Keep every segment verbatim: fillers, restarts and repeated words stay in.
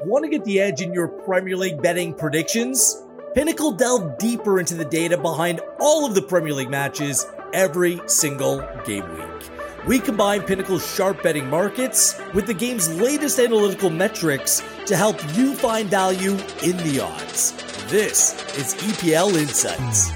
Want to get the edge in your Premier League betting predictions? Pinnacle delved deeper into the data behind all of the Premier League matches every single game week. We combine Pinnacle's sharp betting markets with the game's latest analytical metrics to help you find value in the odds. This is E P L Insights.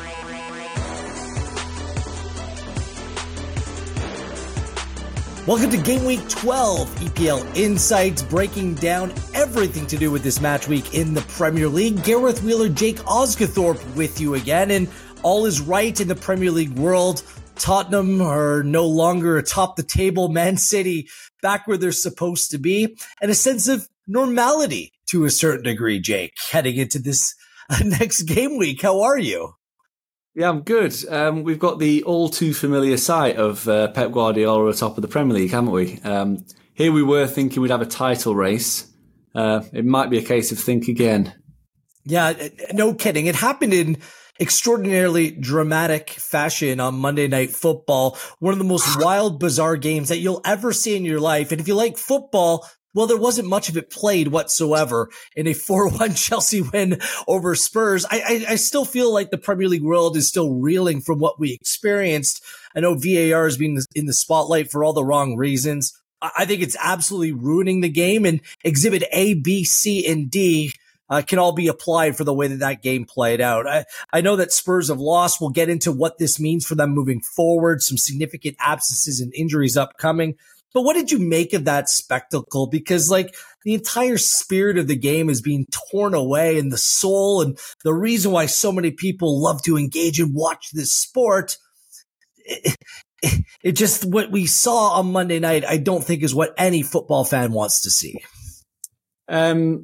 Welcome to Game Week twelve, E P L Insights, breaking down everything to do with this match week in the Premier League. Gareth Wheeler, Jake Osgathorpe with you again, and all is right in the Premier League world. Tottenham are no longer atop the table, Man City back where they're supposed to be, and a sense of normality to a certain degree, Jake, heading into this uh, next game week. How are you? Yeah, I'm good. Um, we've got the all too familiar sight of uh, Pep Guardiola atop of the Premier League, haven't we? Um, here we were thinking we'd have a title race. Uh, it might be a case of think again. Yeah, no kidding. It happened in extraordinarily dramatic fashion on Monday Night Football. One of the most wild, bizarre games that you'll ever see in your life. And if you like football, well, there wasn't much of it played whatsoever in a four one Chelsea win over Spurs. I, I, I still feel like the Premier League world is still reeling from what we experienced. I know V A R is being in the spotlight for all the wrong reasons. I, I think it's absolutely ruining the game, and Exhibit A, B, C, and D uh, can all be applied for the way that that game played out. I, I know that Spurs have lost. We'll get into what this means for them moving forward, some significant absences and injuries upcoming. But what did you make of that spectacle? Because like the entire spirit of the game is being torn away, and the soul and the reason why so many people love to engage and watch this sport, it, it, it just, what we saw on Monday night, I don't think is what any football fan wants to see. Um,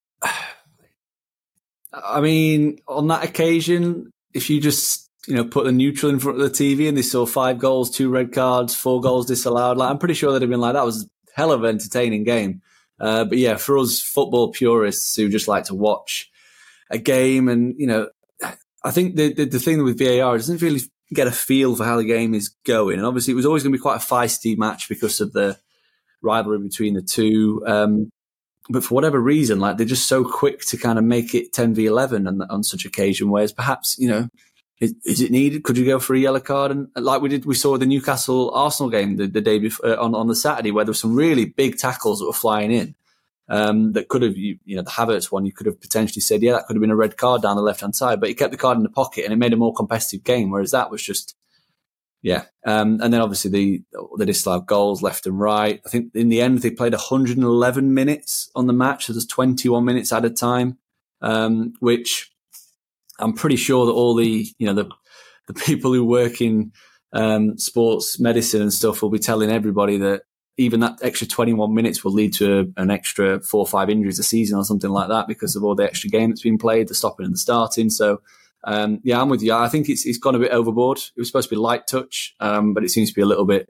I mean, on that occasion, if you just, you know, put the neutral in front of the T V and they saw five goals, two red cards, four goals disallowed, like I'm pretty sure they'd have been like, that was a hell of an entertaining game. Uh, but yeah, for us football purists who just like to watch a game, and, you know, I think the, the, the thing with V A R, it doesn't really get a feel for how the game is going. And obviously it was always going to be quite a feisty match because of the rivalry between the two. Um, but for whatever reason, like they're just so quick to kind of make it ten v eleven on, on such occasion, whereas perhaps, you know, Is, is it needed? Could you go for a yellow card? And like we did, we saw the Newcastle Arsenal game the, the day before, uh, on, on the Saturday, where there were some really big tackles that were flying in. Um, that could have, you, you know, the Havertz one, you could have potentially said, yeah, that could have been a red card down the left hand side, but he kept the card in the pocket and it made a more competitive game. Whereas that was just, yeah. Um, and then obviously the, the disallowed goals left and right. I think in the end, they played one hundred eleven minutes on the match. So there's twenty-one minutes added time, um, which, I'm pretty sure that all the, you know, the the people who work in um, sports medicine and stuff will be telling everybody that even that extra twenty-one minutes will lead to a, an extra four or five injuries a season or something like that because of all the extra game that's been played, the stopping and the starting. So, um, yeah, I'm with you. I think it's it's gone a bit overboard. It was supposed to be light touch, um, but it seems to be a little bit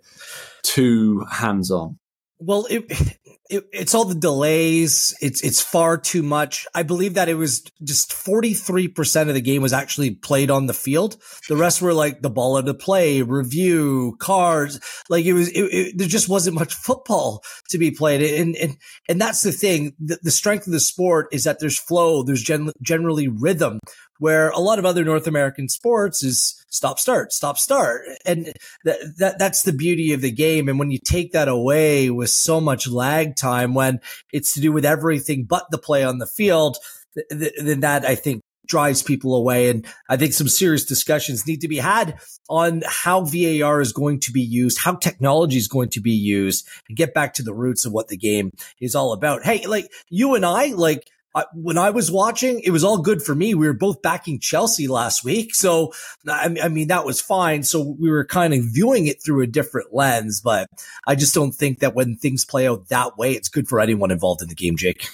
too hands-on. Well, it, it, it's all the delays. It's it's far too much. I believe that it was just forty-three percent of the game was actually played on the field. The rest were like the ball of the play, review, cards. Like it was, it, it, there just wasn't much football to be played. And and and that's the thing. The, the strength of the sport is that there's flow. There's gen, generally rhythm. Where a lot of other North American sports is stop, start, stop, start. And that, that, that's the beauty of the game. And when you take that away with so much lag time, when it's to do with everything but the play on the field, th- th- then that, I think, drives people away. And I think some serious discussions need to be had on how V A R is going to be used, how technology is going to be used, and get back to the roots of what the game is all about. Hey, like you and I, like, Uh, when I was watching, it was all good for me. We were both backing Chelsea last week. So, I, I mean, that was fine. So we were kind of viewing it through a different lens, but I just don't think that when things play out that way, it's good for anyone involved in the game, Jake.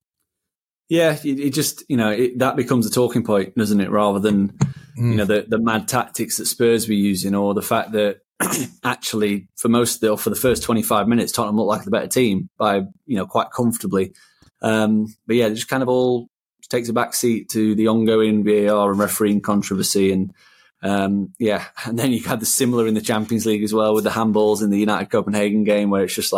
Yeah, it, it just, you know, it, that becomes a talking point, doesn't it? Rather than, mm. you know, the, the mad tactics that Spurs were using, or the fact that actually for most of the, for the first twenty-five minutes, Tottenham looked like the better team by, you know, quite comfortably. Um, but yeah, it just kind of all takes a back seat to the ongoing V A R and refereeing controversy. And um, yeah, and then you had the similar in the Champions League as well with the handballs in the United Copenhagen game, where it's just like,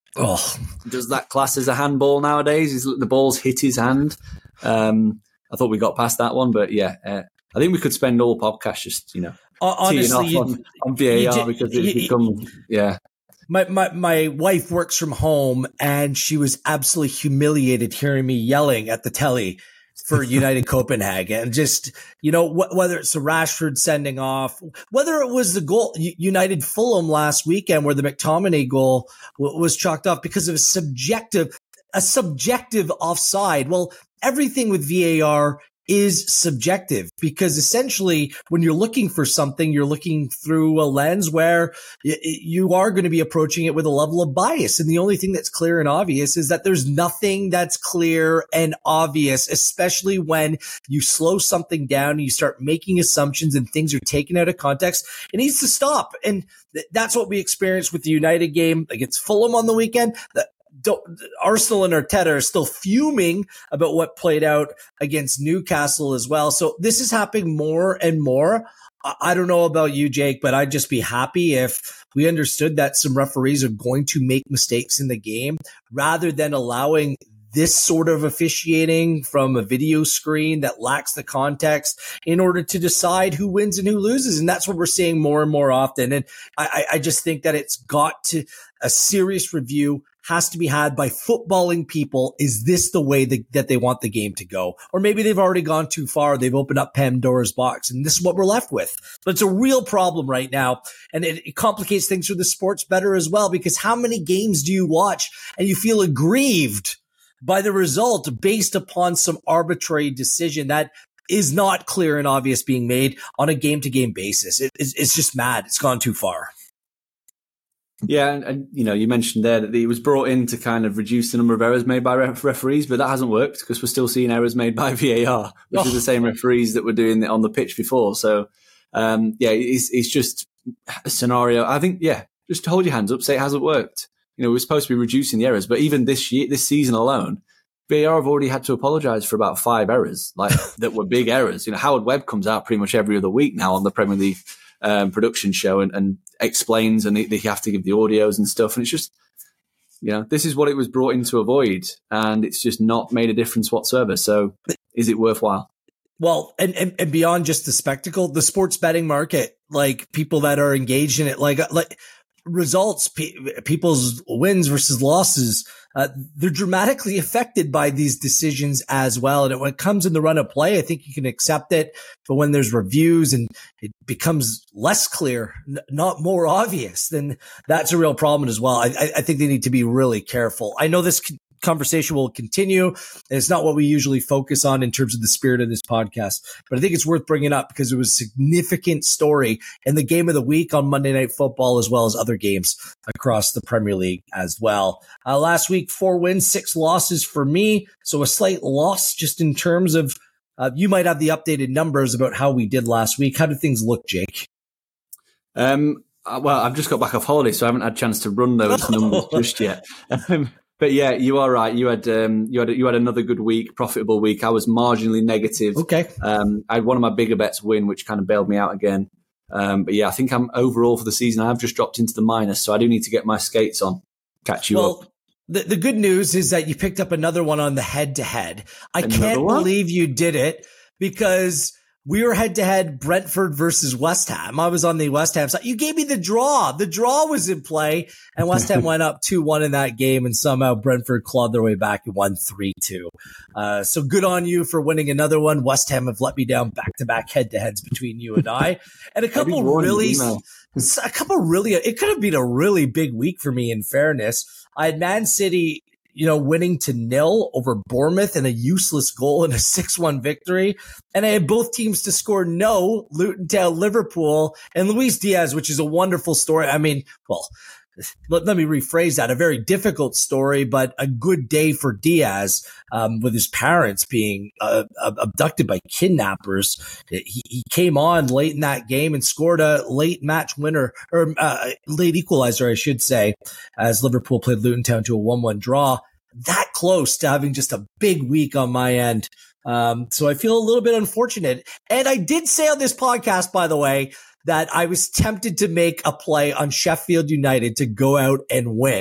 Oh, does that class as a handball nowadays? Is the ball's hit his hand? Um, I thought we got past that one, but yeah, uh, I think we could spend all podcast just you know honestly, teeing off on, on V A R did, because it's you, become yeah. My, my my wife works from home, and she was absolutely humiliated hearing me yelling at the telly for United Copenhagen. And just, you know, wh- whether it's the Rashford sending off, whether it was the goal, United Fulham last weekend where the McTominay goal w- was chalked off because of a subjective, a subjective offside. Well, everything with V A R is subjective, because essentially when you're looking for something, you're looking through a lens where y- you are going to be approaching it with a level of bias. And the only thing that's clear and obvious is that there's nothing that's clear and obvious, especially when you slow something down and you start making assumptions and things are taken out of context. It needs to stop. And th- that's what we experienced with the United game against Fulham on the weekend. The, Don't, Arsenal and Arteta are still fuming about what played out against Newcastle as well. So this is happening more and more. I don't know about you, Jake, but I'd just be happy if we understood that some referees are going to make mistakes in the game rather than allowing this sort of officiating from a video screen that lacks the context in order to decide who wins and who loses. And that's what we're seeing more and more often. And I, I just think that it's got to, a serious review has to be had by footballing people. Is this the way that, that they want the game to go? Or maybe they've already gone too far. They've opened up Pandora's box, and this is what we're left with. But it's a real problem right now, and it, it complicates things for the sports better as well, because how many games do you watch and you feel aggrieved by the result based upon some arbitrary decision that is not clear and obvious being made on a game-to-game basis? It, it's, it's just mad. It's gone too far. Yeah, and, and you know, you mentioned there that it was brought in to kind of reduce the number of errors made by ref- referees, but that hasn't worked because we're still seeing errors made by V A R, which oh. is the same referees that were doing it on the pitch before. So, um, yeah, it's, it's just a scenario. I think, yeah, just hold your hands up, say it hasn't worked. You know, we're supposed to be reducing the errors, but even this year, this season alone, V A R have already had to apologise for about five errors, like that were big errors. You know, Howard Webb comes out pretty much every other week now on the Premier League um, production show and, and explains, and they, they have to give the audios and stuff. And it's just, you know, this is what it was brought in to avoid, and it's just not made a difference whatsoever. So is it worthwhile? Well, and, and, and beyond just the spectacle, the sports betting market, like people that are engaged in it, like, like results, pe- people's wins versus losses, uh, they're dramatically affected by these decisions as well. And when it comes in the run of play, I think you can accept it. But when there's reviews and it becomes less clear, n- not more obvious, then that's a real problem as well. I, I think they need to be really careful. I know this c- conversation will continue, and it's not what we usually focus on in terms of the spirit of this podcast, but I think it's worth bringing up because it was a significant story in the game of the week on Monday Night Football, as well as other games across the Premier League as well. Uh, last week, four wins, six losses for me. So a slight loss just in terms of, uh, you might have the updated numbers about how we did last week. How did things look, Jake? Um, well, I've just got back off holiday, so I haven't had a chance to run those numbers just yet. Um, But yeah, you are right. You had um, you had you had another good week, profitable week. I was marginally negative. Okay. Um, I had one of my bigger bets win, which kind of bailed me out again. Um, but yeah, I think I'm overall for the season. I've just dropped into the minus, so I do need to get my skates on, catch you well, up. The, the good news is that you picked up another one on the head to head. I Another can't one? believe you did it because we were head to head Brentford versus West Ham. I was on the West Ham side. You gave me the draw. The draw was in play, and West Ham went up two one in that game, and somehow Brentford clawed their way back and won three two. Uh, so good on you for winning another one. West Ham have let me down back-to-back head-to-heads between you and I. And a couple really, a couple really, it could have been a really big week for me, in fairness. I had Man City, you know, winning to nil over Bournemouth and a useless goal in a six one victory. And I had both teams to score no, Luton Town, Liverpool, and Luis Diaz, which is a wonderful story. I mean, well, let, let me rephrase that. A very difficult story, but a good day for Diaz, um, with his parents being uh, abducted by kidnappers. He, he came on late in that game and scored a late match winner, or uh, late equalizer, I should say, as Liverpool played Luton Town to a one one draw. That close to having just a big week on my end. Um, so I feel a little bit unfortunate. And I did say on this podcast, by the way, that I was tempted to make a play on Sheffield United to go out and win.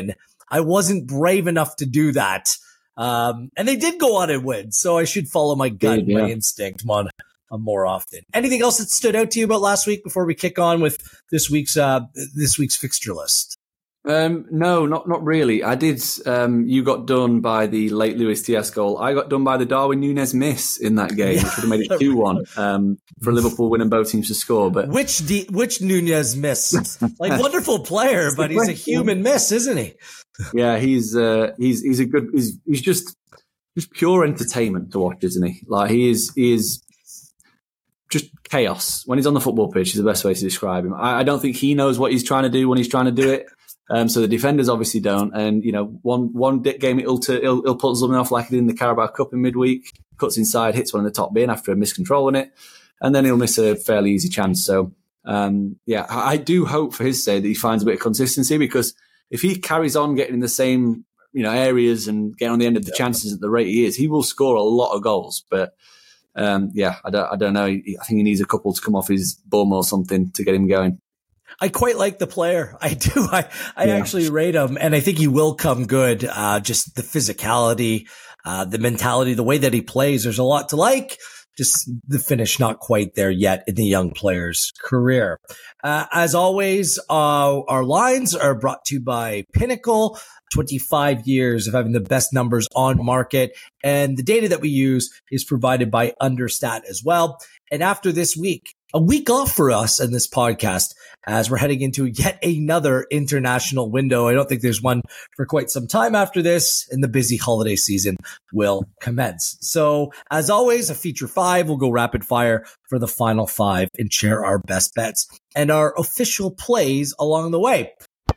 I wasn't brave enough to do that. Um, and they did go on and win. So I should follow my gut and yeah. my instinct on, on more often. Anything else that stood out to you about last week before we kick on with this week's, uh, this week's fixture list? Um, no, not not really. I did. Um, you got done by the late Luis Diaz goal. I got done by the Darwin Núñez miss in that game, yeah. which would have made it two one um, for Liverpool winning both teams to score. But which D- which Núñez miss? Like wonderful player, but he's a human miss, isn't he? Yeah, he's uh, he's he's a good. He's he's just just pure entertainment to watch, isn't he? Like he is he is just chaos when he's on the football pitch. Is the best way to describe him. I, I don't think he knows what he's trying to do when he's trying to do it. Um, so the defenders obviously don't, and you know, one one game it'll, to, it'll, it'll put something off like it did in the Carabao Cup in midweek. Cuts inside, hits one in the top bin after miscontrolling it, and then he'll miss a fairly easy chance. So um, yeah, I, I do hope for his sake that he finds a bit of consistency, because if he carries on getting in the same you know areas and getting on the end of the yeah. chances at the rate he is, he will score a lot of goals. But um, yeah, I don't I don't know. I think he needs a couple to come off his bum or something to get him going. I quite like the player. I do. I, I yeah. actually rate him, and I think he will come good. Uh, just the physicality, uh, the mentality, the way that he plays. There's a lot to like. Just the finish not quite there yet in the young player's career. Uh, as always, uh, our lines are brought to you by Pinnacle. twenty-five years of having the best numbers on market. And the data that we use is provided by Understat as well. And after this week, a week off for us in this podcast, as we're heading into yet another international window. I don't think there's one for quite some time after this, and the busy holiday season will commence. So as always, a feature five, we'll go rapid fire for the final five and share our best bets and our official plays along the way.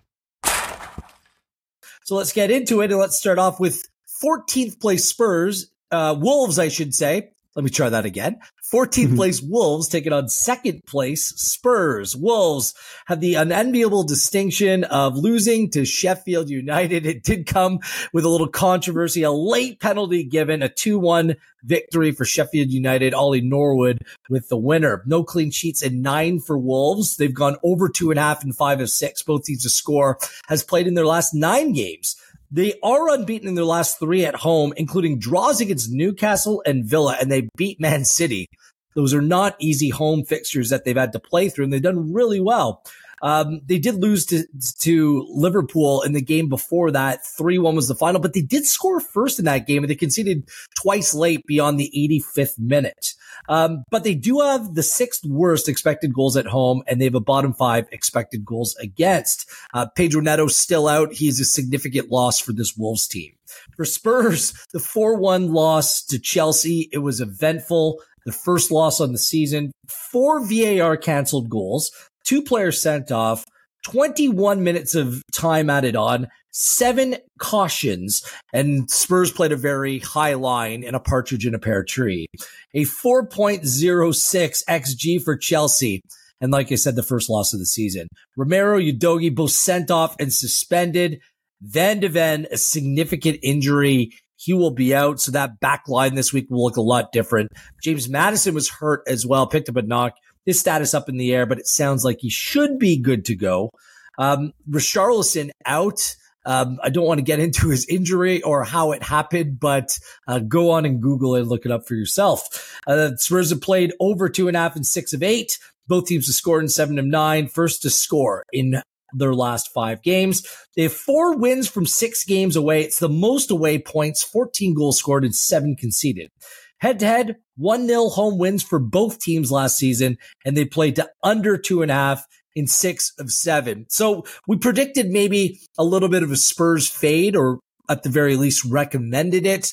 So let's get into it, and let's start off with fourteenth place Spurs, uh, Wolves, I should say. Let me try that again. fourteenth place Wolves taking on second place Spurs. Wolves have the unenviable distinction of losing to Sheffield United. It did come with a little controversy, a late penalty given, a two one victory for Sheffield United. Ollie Norwood with the winner. No clean sheets and nine for Wolves. They've gone over two and a half and five of six. Both teams to score, has played in their last nine games. They are unbeaten in their last three at home, including draws against Newcastle and Villa, and they beat Man City. Those are not easy home fixtures that they've had to play through, and they've done really well. Um, they did lose to, to Liverpool in the game before that. three one was the final, but they did score first in that game, and they conceded twice late beyond the eighty-fifth minute. Um, but they do have the sixth worst expected goals at home, and they have a bottom five expected goals against. Uh, Pedro Neto's still out. He's a significant loss for this Wolves team. For Spurs, the four one loss to Chelsea, it was eventful. The first loss on the season, four V A R canceled goals, two players sent off, twenty-one minutes of time added on, seven cautions, and Spurs played a very high line and a partridge in a pear tree. A four point oh six X G for Chelsea. And like I said, the first loss of the season. Romero, Udogie, both sent off and suspended. Van de Ven, a significant injury. He will be out, so that back line this week will look a lot different. James Maddison was hurt as well, picked up a knock. His status up in the air, but it sounds like he should be good to go. Um, Richarlison out. Um, I don't want to get into his injury or how it happened, but uh, go on and Google it and look it up for yourself. Uh, Spurs have played over two and a half and six of eight. Both teams have scored in seven of nine. First to score in their last five games. They have four wins from six games away. It's the most away points, fourteen goals scored and seven conceded. Head-to-head, one nil home wins for both teams last season, and they played to under two and a half in six of seven. So we predicted maybe a little bit of a Spurs fade, or at the very least recommended it.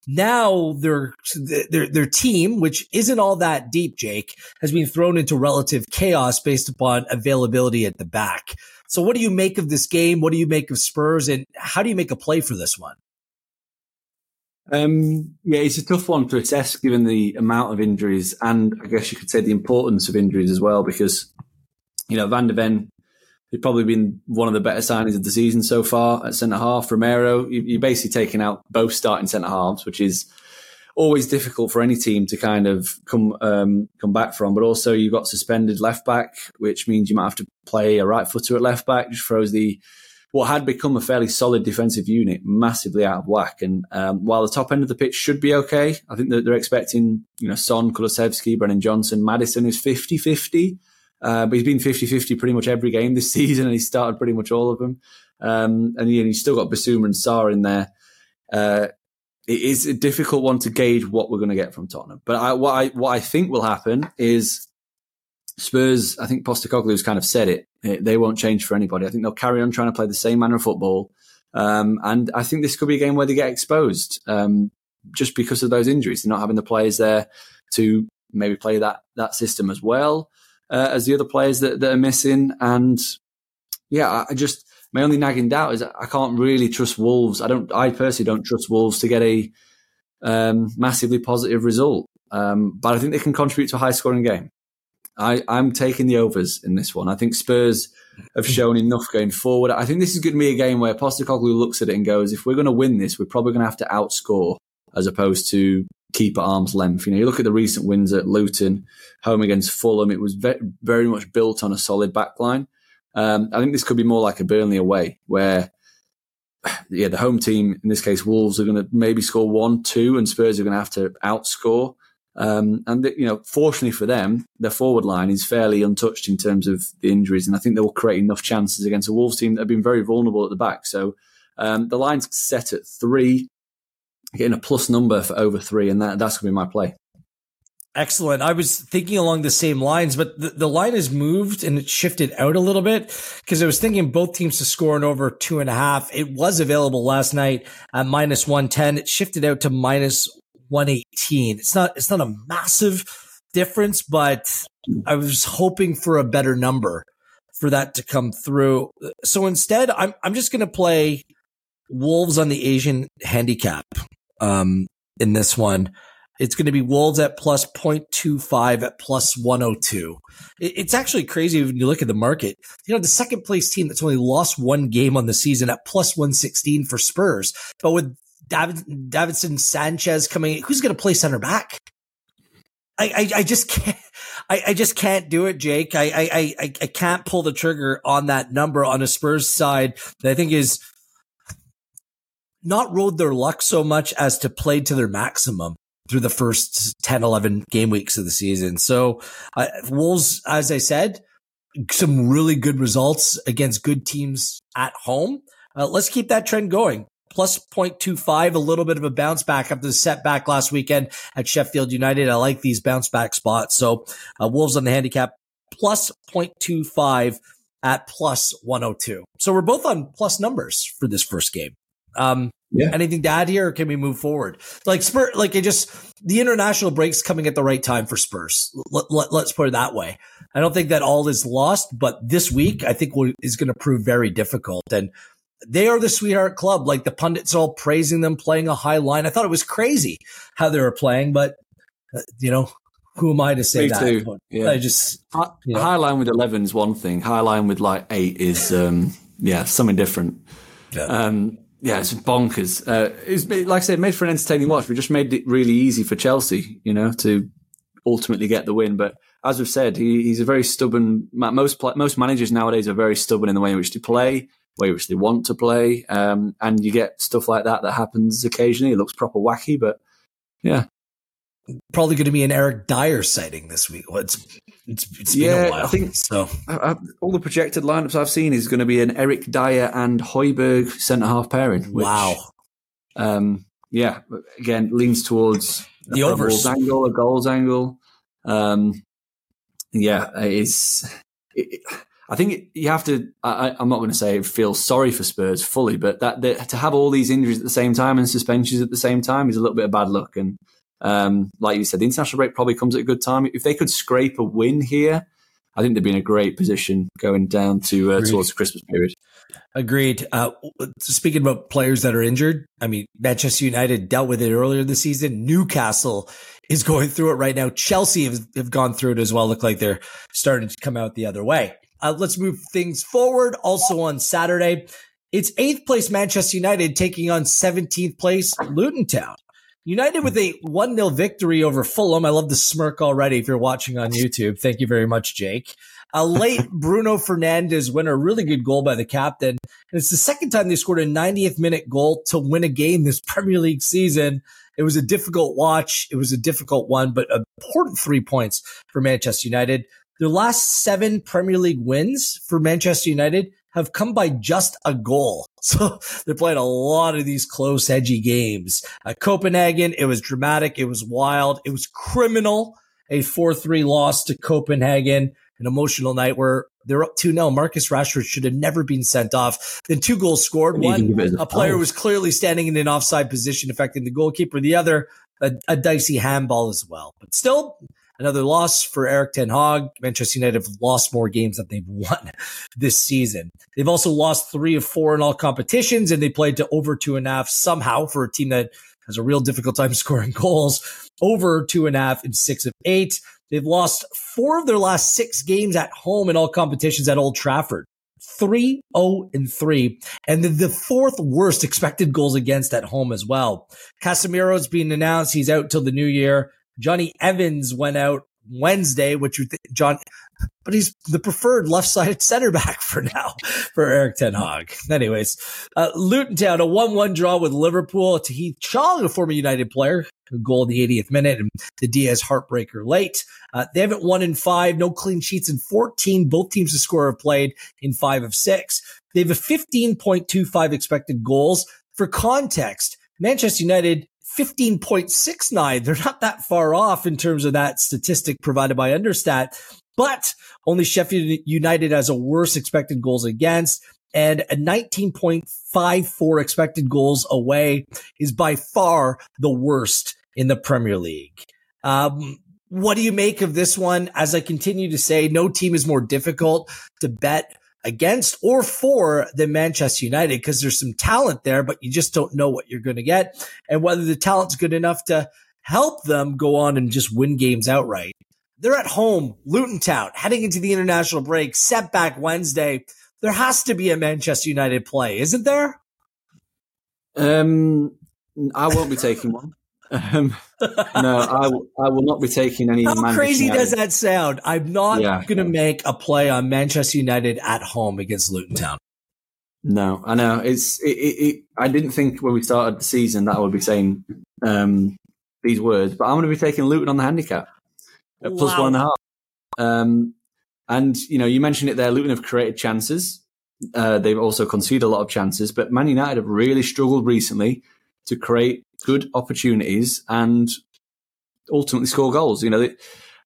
Now their, their, their team, which isn't all that deep, Jake, has been thrown into relative chaos based upon availability at the back. So what do you make of this game? What do you make of Spurs, and how do you make a play for this one? Um, yeah, it's a tough one to assess given the amount of injuries, and I guess you could say the importance of injuries as well, because, you know, Van de Ven has probably been one of the better signings of the season so far at centre half. Romero, you're basically taking out both starting centre halves, which is always difficult for any team to kind of come um, come back from. But also you've got suspended left back, which means you might have to play a right footer at left back, which throws the what had become a fairly solid defensive unit massively out of whack. And um, while the top end of the pitch should be okay, I think that they're expecting, you know, Son, Kulusevski, Brennan Johnson, Maddison is fifty-fifty. Uh, but he's been fifty-fifty pretty much every game this season, and he's started pretty much all of them. Um, and you know, he's still got Bissouma and Sarr in there. Uh, it is a difficult one to gauge what we're going to get from Tottenham. But I, what I what I think will happen is Spurs, I think Postecoglou's kind of said it, they won't change for anybody. I think they'll carry on trying to play the same manner of football. Um, and I think this could be a game where they get exposed um, just because of those injuries. They're not having the players there to maybe play that that system as well uh, as the other players that, that are missing. And yeah, I just, my only nagging doubt is I can't really trust Wolves. I don't, I personally don't trust Wolves to get a um, massively positive result. Um, but I think they can contribute to a high scoring game. I, I'm taking the overs in this one. I think Spurs have shown enough going forward. I think this is going to be a game where Postecoglou looks at it and goes, if we're going to win this, we're probably going to have to outscore as opposed to keep at arm's length. You know, you look at the recent wins at Luton, home against Fulham, it was ve- very much built on a solid backline. Um, I think this could be more like a Burnley away where, yeah, the home team, in this case Wolves, are going to maybe score one, two, and Spurs are going to have to outscore. Um, and, the, you know, fortunately for them, their forward line is fairly untouched in terms of the injuries. And I think they will create enough chances against a Wolves team that have been very vulnerable at the back. So um, the line's set at three, getting a plus number for over three. And that, that's going to be my play. Excellent. I was thinking along the same lines, but the, the line has moved and it shifted out a little bit because I was thinking both teams to score in over two and a half. It was available last night at minus one ten. It shifted out to minus one eighteen. It's not, it's not a massive difference, but I was hoping for a better number for that to come through. So instead, I'm, I'm just going to play Wolves on the Asian handicap, um, in this one. It's going to be Wolves at plus zero point two five at plus one oh two. It's actually crazy when you look at the market. You know, the second place team that's only lost one game on the season at plus one sixteen for Spurs. But with David, Davinson Sanchez coming in, who's going to play center back? I, I, I just can't, I, I just can't do it, Jake. I, I, I, I can't pull the trigger on that number on a Spurs side that I think is not rode their luck so much as to play to their maximum through the first ten, eleven game weeks of the season. So uh, Wolves, as I said, some really good results against good teams at home. Uh, let's keep that trend going. Plus zero point two five, a little bit of a bounce back after the setback last weekend at Sheffield United. I like these bounce back spots. So uh, Wolves on the handicap, plus zero point two five at plus one oh two. So we're both on plus numbers for this first game. Um, yeah. Anything to add here, or can we move forward? Like Spurs, like it just, the international break's coming at the right time for Spurs. Let, let, let's put it that way. I don't think that all is lost, but this week I think is going to prove very difficult. And they are the sweetheart club. Like the pundits all praising them, playing a high line. I thought it was crazy how they were playing, but uh, you know, who am I to say Me that? Too. Yeah. I just high, you know. high line with eleven is one thing. High line with like eight is um, yeah something different. Yeah. Um, yeah, it's bonkers. Uh, it's like I said, made for an entertaining watch. We just made it really easy for Chelsea, you know, to ultimately get the win. But as we've said, he, he's a very stubborn. Most most managers nowadays are very stubborn in the way in which they play, way in which they want to play, um, and you get stuff like that that happens occasionally. It looks proper wacky, but yeah. Probably going to be an Eric Dyer sighting this week. Well, it's it's, it's been yeah, a while. I think so. I, I, all the projected lineups I've seen is going to be an Eric Dyer and Højbjerg centre half pairing. Which, wow. Um, yeah, again leans towards the a overs goals angle, a goals angle. Um, yeah, it's. It, I think you have to. I, I'm not going to say feel sorry for Spurs fully, but that, that to have all these injuries at the same time and suspensions at the same time is a little bit of bad luck. And um, like you said, the international break probably comes at a good time. If they could scrape a win here, I think they'd be in a great position going down to uh, towards the Christmas period. Agreed. Uh, speaking about players that are injured, I mean, Manchester United dealt with it earlier this season. Newcastle is going through it right now. Chelsea have, have gone through it as well. Look like they're starting to come out the other way. Uh, let's move things forward. Also on Saturday, it's eighth place Manchester United taking on seventeenth place Luton Town. United with a one nil victory over Fulham. I love the smirk already if you're watching on YouTube. Thank you very much, Jake. A late Bruno Fernandes winner, a really good goal by the captain. And it's the second time they scored a ninetieth minute goal to win a game this Premier League season. It was a difficult watch. It was a difficult one, but important three points for Manchester United. Their last seven Premier League wins for Manchester United have come by just a goal. So they're playing a lot of these close, edgy games. At Copenhagen, it was dramatic. It was wild. It was criminal. A four three loss to Copenhagen, an emotional night where they're up two nil. Marcus Rashford should have never been sent off. Then two goals scored. One, a player was clearly standing in an offside position, affecting the goalkeeper. The other, a, a dicey handball as well. But still, another loss for Erik ten Hag. Manchester United have lost more games than they've won this season. They've also lost three of four in all competitions, and they played to over two and a half somehow for a team that has a real difficult time scoring goals. Over two and a half in six of eight. They've lost four of their last six games at home in all competitions at Old Trafford. three oh and three. And the, the fourth worst expected goals against at home as well. Casemiro's being announced. He's out till the new year. Johnny Evans went out Wednesday, which you think, John, but he's the preferred left-sided center back for now for Erik ten Hag. Anyways, uh, Luton Town, a one one draw with Liverpool. Tahith Chong, a former United player, a goal in the eightieth minute, and the Diaz heartbreaker late. Uh, they haven't won in five, no clean sheets in fourteen. Both teams to score have played in five of six. They have a fifteen point two five expected goals. For context, Manchester United, fifteen point six nine. They're not that far off in terms of that statistic provided by Understat, but only Sheffield United has a worse expected goals against, and a nineteen point five four expected goals away is by far the worst in the Premier League. Um, what do you make of this one? As I continue to say, no team is more difficult to bet against or for than Manchester United, because there's some talent there, but you just don't know what you're going to get and whether the talent's good enough to help them go on and just win games outright. They're at home, Luton Town, heading into the international break, setback Wednesday. There has to be a Manchester United play, isn't there? Um, I won't be taking one. Um, no, I, w- I will not be taking any. How Manchester crazy United. does that sound? I'm not Yeah. going to make a play on Manchester United at home against Luton Town. No, I know. It's. It, it, it, I didn't think when we started the season that I would be saying um, these words, but I'm going to be taking Luton on the handicap at wow. plus one and a half. Um, and you know, you mentioned it there. Luton have created chances. Uh, they've also conceded a lot of chances, but Man United have really struggled recently to create good opportunities and ultimately score goals. You know, they,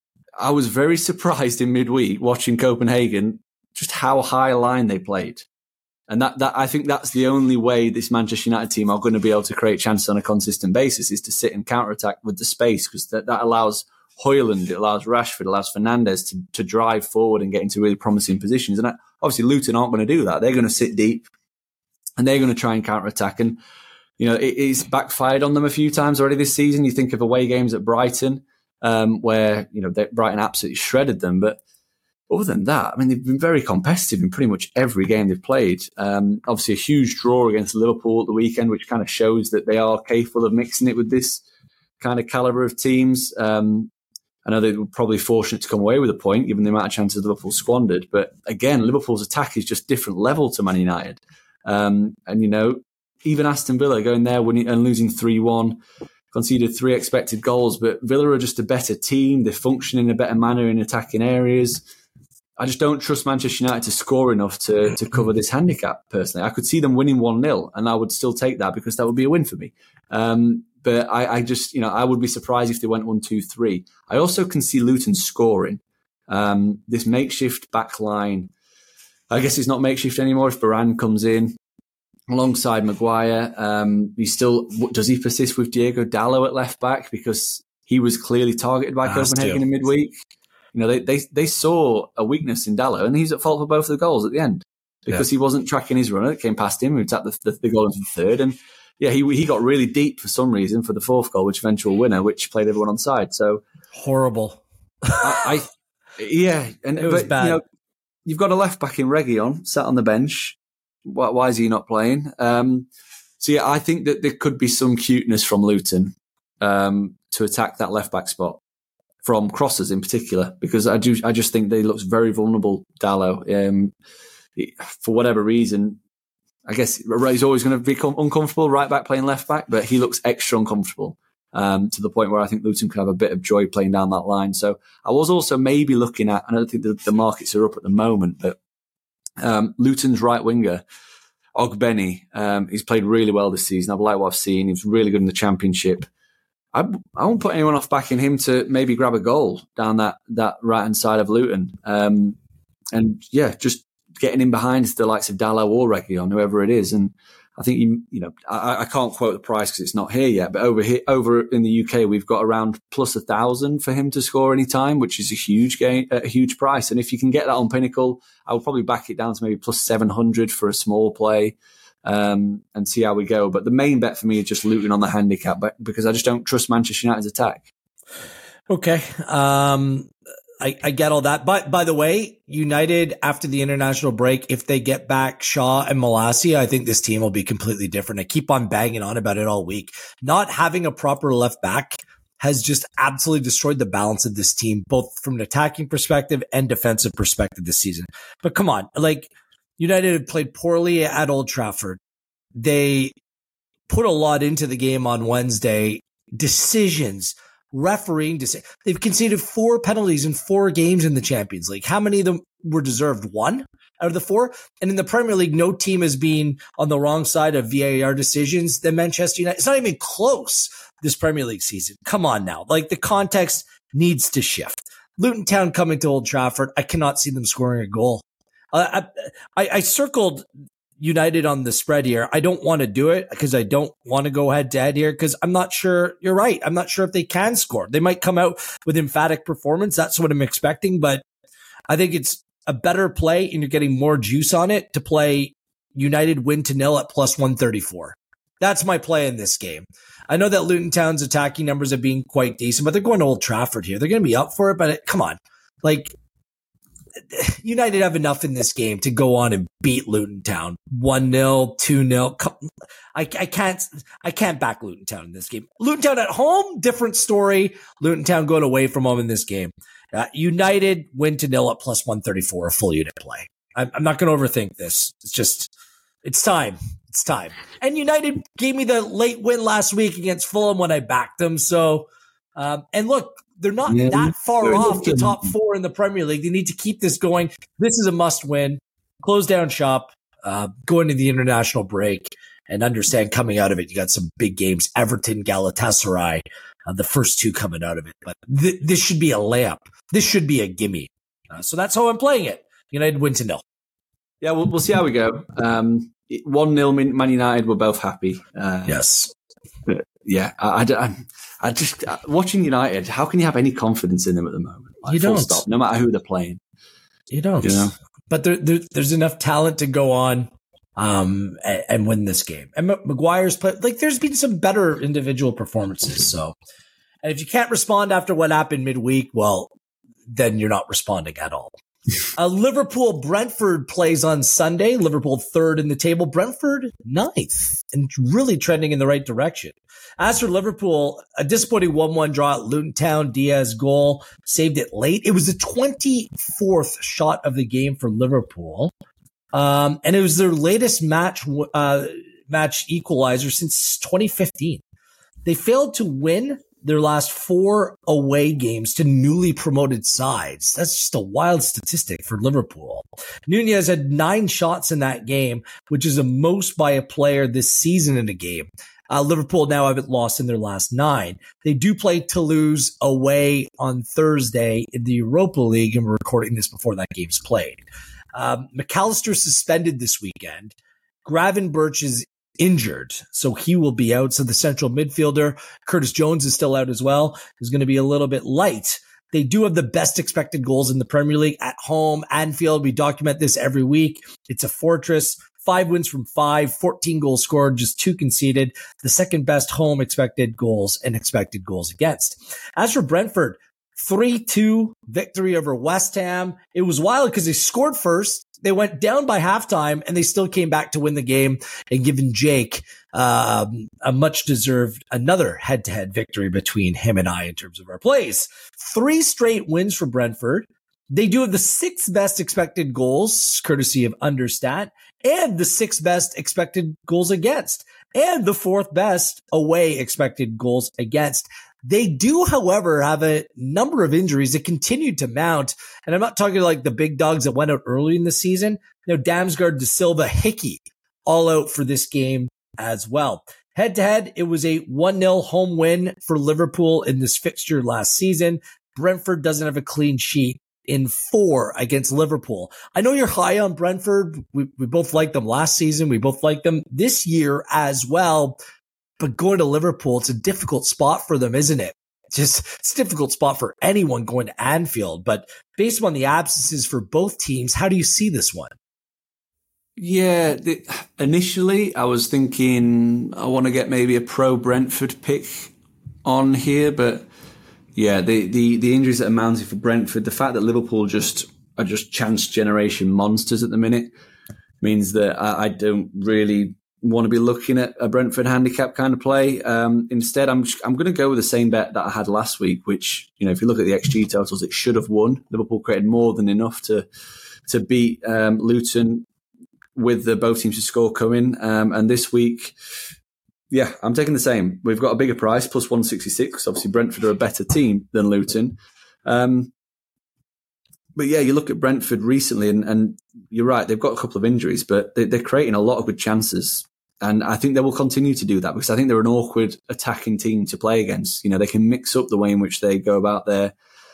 I was very surprised in midweek watching Copenhagen just how high line they played. And that, that I think that's the only way this Manchester United team are going to be able to create chances on a consistent basis is to sit and counter-attack with the space, because that, that allows Højlund, it allows Rashford, it allows Fernandes to, to drive forward and get into really promising positions. And obviously Luton aren't going to do that. They're going to sit deep and they're going to try and counter-attack. And you know, it, it's backfired on them a few times already this season. You think of away games at Brighton, um, where, you know, they, Brighton absolutely shredded them. But other than that, I mean, they've been very competitive in pretty much every game they've played. Um, obviously, a huge draw against Liverpool at the weekend, which kind of shows that they are capable of mixing it with this kind of calibre of teams. Um, I know they were probably fortunate to come away with a point, given the amount of chances Liverpool squandered. But again, Liverpool's attack is just different level to Man United. Um, and, you know, even Aston Villa going there winning and losing three one, conceded three expected goals. But Villa are just a better team. They function in a better manner in attacking areas. I just don't trust Manchester United to score enough to, to cover this handicap, personally. I could see them winning one nil, and I would still take that because that would be a win for me. Um, but I, I just, you know, I would be surprised if they went one two three. I also can see Luton scoring. Um, this makeshift back line, I guess it's not makeshift anymore if Varane comes in alongside Maguire. Um, he still, does he persist with Diego Dallo at left back? Because he was clearly targeted by Has Copenhagen to. in midweek. You know, they, they they saw a weakness in Dallo, and he's at fault for both of the goals at the end because yeah. he wasn't tracking his runner. It came past him, who tapped the, the, the goal into the third. And yeah, he he got really deep for some reason for the fourth goal, which eventual winner, which played everyone on side. So horrible. I, I yeah, and it was but, bad. You know, you've got a left back in Reguilon sat on the bench. Why, why is he not playing? Um, so yeah, I think that there could be some cuteness from Luton um, to attack that left back spot. from crosses in particular, because I do I just think they looks very vulnerable, Dalot. Um, for whatever reason, I guess he's always going to become uncomfortable right back playing left back, but he looks extra uncomfortable um, to the point where I think Luton could have a bit of joy playing down that line. So I was also maybe looking at, I don't think the, the markets are up at the moment, but um, Luton's right winger, Ogbeni, um, he's played really well this season. I've liked what I've seen. He was really good in the Championship. I, I won't put anyone off backing him to maybe grab a goal down that, that right-hand side of Luton. Um, and yeah, just getting in behind the likes of Dalot or Reguilon, whoever it is. And I think, you you know, I, I can't quote the price because it's not here yet, but over here, over in the U K, we've got around plus a thousand for him to score any time, which is a huge game, a huge price. And if you can get that on Pinnacle, I would probably back it down to maybe plus seven hundred for a small play. Um, and see how we go. But the main bet for me is just Luton on the handicap, but because I just don't trust Manchester United's attack. Okay. Um, I, I get all that. But by the way, United after the international break, if they get back Shaw and Malacia, I think this team will be completely different. I keep on banging on about it all week. Not having a proper left back has just absolutely destroyed the balance of this team, both from an attacking perspective and defensive perspective this season. But come on, like, United have played poorly at Old Trafford. They put a lot into the game on Wednesday. Decisions, refereeing decisions. They've conceded four penalties in four games in the Champions League. How many of them were deserved? One out of the four? And in the Premier League, no team has been on the wrong side of V A R decisions than Manchester United. It's not even close this Premier League season. Come on now. Like, the context needs to shift. Luton Town coming to Old Trafford, I cannot see them scoring a goal. Uh, I, I circled United on the spread here. I don't want to do it because I don't want to go head to head here because I'm not sure. You're right. I'm not sure if they can score. They might come out with emphatic performance. That's what I'm expecting, but I think it's a better play and you're getting more juice on it to play United win to nil at plus one thirty-four. That's my play in this game. I know that Luton Town's attacking numbers have been quite decent, but they're going to Old Trafford here. They're going to be up for it, but it, come on. Like, United have enough in this game to go on and beat Luton Town one nil, two nil. I, I can't, I can't back Luton Town in this game. Luton Town at home, different story. Luton Town going away from home in this game. Uh, United win to nil at plus one thirty-four, a full unit play. I'm, I'm not going to overthink this. It's just, it's time. It's time. And United gave me the late win last week against Fulham when I backed them. So, um, and look, they're not yeah, that far off the top four in the Premier League. They need to keep this going. This is a must win. Close down shop, uh, go into the international break, and understand coming out of it, you got some big games. Everton, Galatasaray, uh, the first two coming out of it. But th- this should be a layup. This should be a gimme. Uh, so that's how I'm playing it. United win to nil. Yeah, we'll, we'll see how we go. Um, one nil Man United, we're both happy. Uh, yes. But yeah, I, I, I just uh, watching United. How can you have any confidence in them at the moment? Like, you don't. Full stop, no matter who they're playing. You don't. You know? But there, there, there's enough talent to go on um, and, and win this game. And Maguire's play, like, there's been some better individual performances. So, and if you can't respond after what happened midweek, well, then you're not responding at all. uh, Liverpool Brentford plays on Sunday. Liverpool third in the table, Brentford ninth, and really trending in the right direction. As for Liverpool, a disappointing one one draw at Luton Town. Diaz goal saved it late. It was the twenty-fourth shot of the game for Liverpool, um, and it was their latest match uh, match equalizer since twenty fifteen. They failed to win their last four away games to newly promoted sides. That's just a wild statistic for Liverpool. Nunez had nine shots in that game, which is the most by a player this season in a game. Uh, Liverpool now haven't lost in their last nine. They do play Toulouse away on Thursday in the Europa League, and we're recording this before that game's played. Um, McAllister suspended this weekend. Gravenberch is injured, so he will be out. So the central midfielder, Curtis Jones, is still out as well. Is going to be a little bit light. They do have the best expected goals in the Premier League at home. Anfield, we document this every week. It's a fortress. Five wins from five, fourteen goals scored, just two conceded. The second best home expected goals and expected goals against. As for Brentford, three two victory over West Ham. It was wild because they scored first. They went down by halftime and they still came back to win the game and given Jake um, a much deserved another head to head victory between him and I in terms of our plays. Three straight wins for Brentford. They do have the sixth best expected goals, courtesy of Understat, and the sixth best expected goals against, and the fourth best away expected goals against. They do, however, have a number of injuries that continue to mount. And I'm not talking like the big dogs that went out early in the season. You know, Damsgaard, De Silva, Hickey, all out for this game as well. Head to head, it was a one nil home win for Liverpool in this fixture last season. Brentford doesn't have a clean sheet in four against Liverpool. I know you're high on Brentford. We, we both liked them last season. We both liked them this year as well. But going to Liverpool, it's a difficult spot for them, isn't it? Just it's a difficult spot for anyone going to Anfield. But based on the absences for both teams, how do you see this one? Yeah, the, initially I was thinking I want to get maybe a pro Brentford pick on here, but yeah, the, the, the injuries that are mounting for Brentford, the fact that Liverpool just are just chance generation monsters at the minute means that I, I don't really want to be looking at a Brentford handicap kind of play. Um, instead, I'm just, I'm going to go with the same bet that I had last week, which, you know, if you look at the X G totals, it should have won. Liverpool created more than enough to to beat um, Luton with the both teams to score coming. Um, and this week, yeah, I'm taking the same. We've got a bigger price, plus one sixty-six. Obviously, Brentford are a better team than Luton. Um, But yeah, you look at Brentford recently, and, and you're right, they've got a couple of injuries, but they, they're creating a lot of good chances. And I think they will continue to do that because I think they're an awkward attacking team to play against. You know, they can mix up the way in which they go about their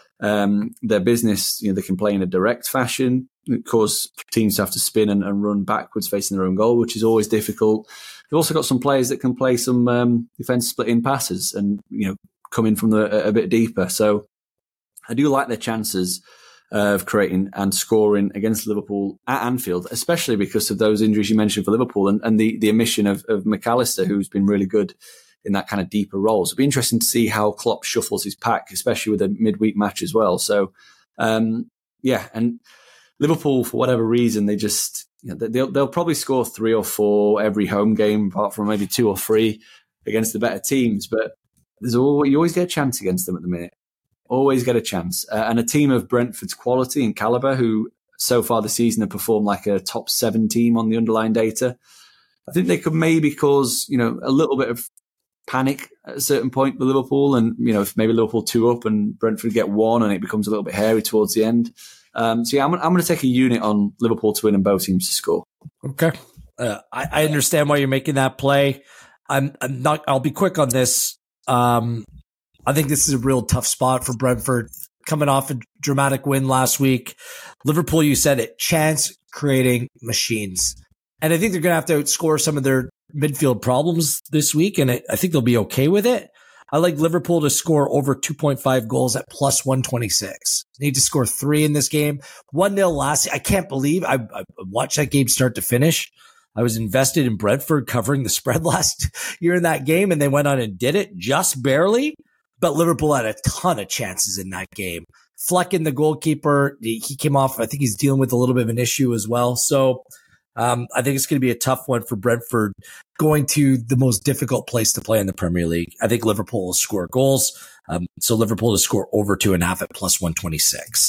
um, their business. You know, they can play in a direct fashion, cause teams to have to spin and, and run backwards facing their own goal, which is always difficult. They've also got some players that can play some um, defence splitting passes and, you know, come in from the, a, a bit deeper. So I do like their chances of creating and scoring against Liverpool at Anfield, especially because of those injuries you mentioned for Liverpool and, and the, the omission of, of McAllister, who's been really good in that kind of deeper role. So it'll be interesting to see how Klopp shuffles his pack, especially with a midweek match as well. So, um, yeah, and Liverpool, for whatever reason, they just, you know, they'll, they'll probably score three or four every home game, apart from maybe two or three against the better teams. But there's always, you always get a chance against them at the minute. Always get a chance. Uh, and a team of Brentford's quality and caliber, who so far this season have performed like a top seven team on the underlying data, I think they could maybe cause, you know, a little bit of panic at a certain point with Liverpool. And, you know, if maybe Liverpool two up and Brentford get one and it becomes a little bit hairy towards the end. Um, so, yeah, I'm, I'm going to take a unit on Liverpool to win and both teams to score. Okay. Uh, I, I understand why you're making that play. I'm, I'm not, I'll be quick on this. Um, I think this is a real tough spot for Brentford coming off a dramatic win last week. Liverpool, you said it, chance creating machines. And I think they're going to have to outscore some of their midfield problems this week. And I, I think they'll be okay with it. I like Liverpool to score over two point five goals at plus one twenty-six. Need to score three in this game. one nil last. I can't believe I, I watched that game start to finish. I was invested in Brentford covering the spread last year in that game, and they went on and did it just barely. But Liverpool had a ton of chances in that game. Flecken, the goalkeeper, he came off. I think he's dealing with a little bit of an issue as well. So um, I think it's going to be a tough one for Brentford going to the most difficult place to play in the Premier League. I think Liverpool will score goals. Um, so Liverpool to score over two and a half at plus one twenty-six.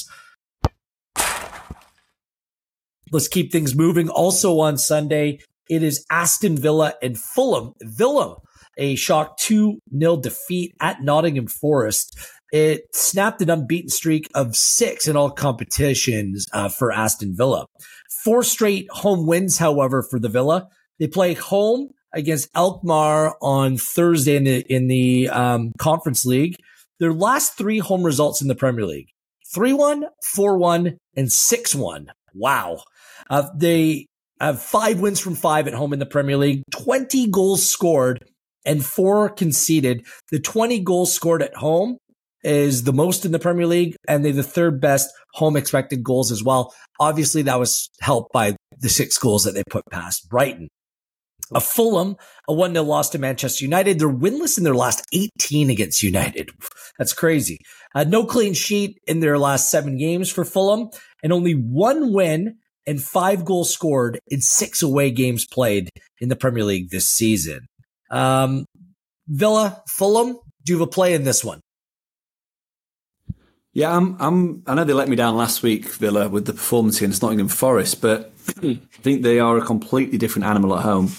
Let's keep things moving. Also on Sunday, it is Aston Villa and Fulham. Villa, a shock two nil defeat at Nottingham Forest. It snapped an unbeaten streak of six in all competitions uh, for Aston Villa. Four straight home wins, however, for the Villa. They play home against Alkmaar on Thursday in the, in the um, Conference League. Their last three home results in the Premier League, three one, four one, and six one. Wow. Uh, they have five wins from five at home in the Premier League, twenty goals scored, and four conceded. The twenty goals scored at home is the most in the Premier League, and they're the third best home expected goals as well. Obviously, that was helped by the six goals that they put past Brighton. A Fulham, a one nil loss to Manchester United. They're winless in their last eighteen against United. That's crazy. Uh, no clean sheet in their last seven games for Fulham, and only one win and five goals scored in six away games played in the Premier League this season. Um, Villa, Fulham, do you have a play in this one? Yeah, I'm, I'm, I know they let me down last week, Villa, with the performance against Nottingham Forest, but I think they are a completely different animal at home.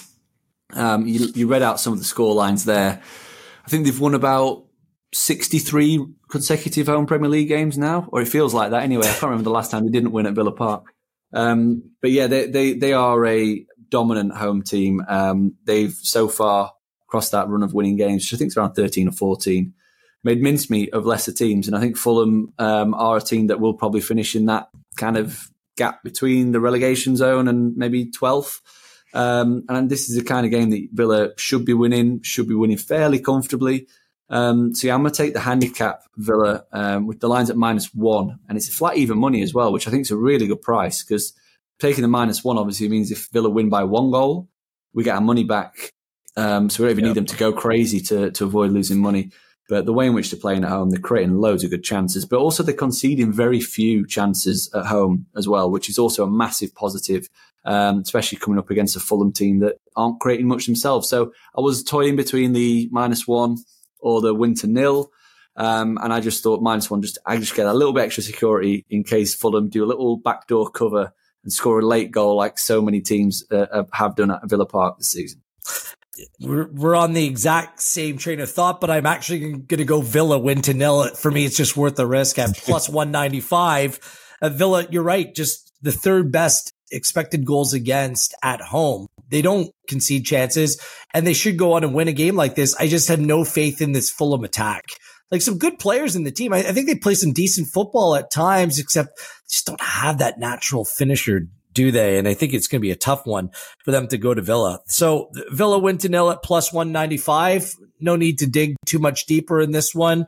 Um, you, you read out some of the score lines there. I think they've won about sixty-three consecutive home Premier League games now, or it feels like that anyway. I can't remember the last time they didn't win at Villa Park. Um, but yeah, they, they, they are a dominant home team. Um, they've so far crossed that run of winning games, which I think is around thirteen or fourteen, made mincemeat of lesser teams. And I think Fulham um, are a team that will probably finish in that kind of gap between the relegation zone and maybe twelfth. Um, and this is the kind of game that Villa should be winning, should be winning fairly comfortably. Um, so yeah, I'm going to take the handicap Villa um, with the lines at minus one. And it's a flat even money as well, which I think is a really good price, because taking the minus one obviously means if Villa win by one goal, we get our money back. Um, so we don't even yep. need them to go crazy to, to avoid losing money. But the way in which they're playing at home, they're creating loads of good chances, but also they're conceding very few chances at home as well, which is also a massive positive, um, especially coming up against a Fulham team that aren't creating much themselves. So I was toying between the minus one or the win to nil. Um, and I just thought minus one, just I just get a little bit extra security in case Fulham do a little backdoor cover and score a late goal like so many teams uh, have done at Villa Park this season. We're, we're on the exact same train of thought, but I'm actually going to go Villa win to nil. For me, it's just worth the risk at plus one ninety-five. Uh, Villa, you're right. Just the third best expected goals against at home. They don't concede chances, and they should go on and win a game like this. I just have no faith in this Fulham attack. Like, some good players in the team. I, I think they play some decent football at times, except just don't have that natural finisher, do they? And I think it's going to be a tough one for them to go to Villa. So Villa win to nil at plus one ninety-five. No need to dig too much deeper in this one.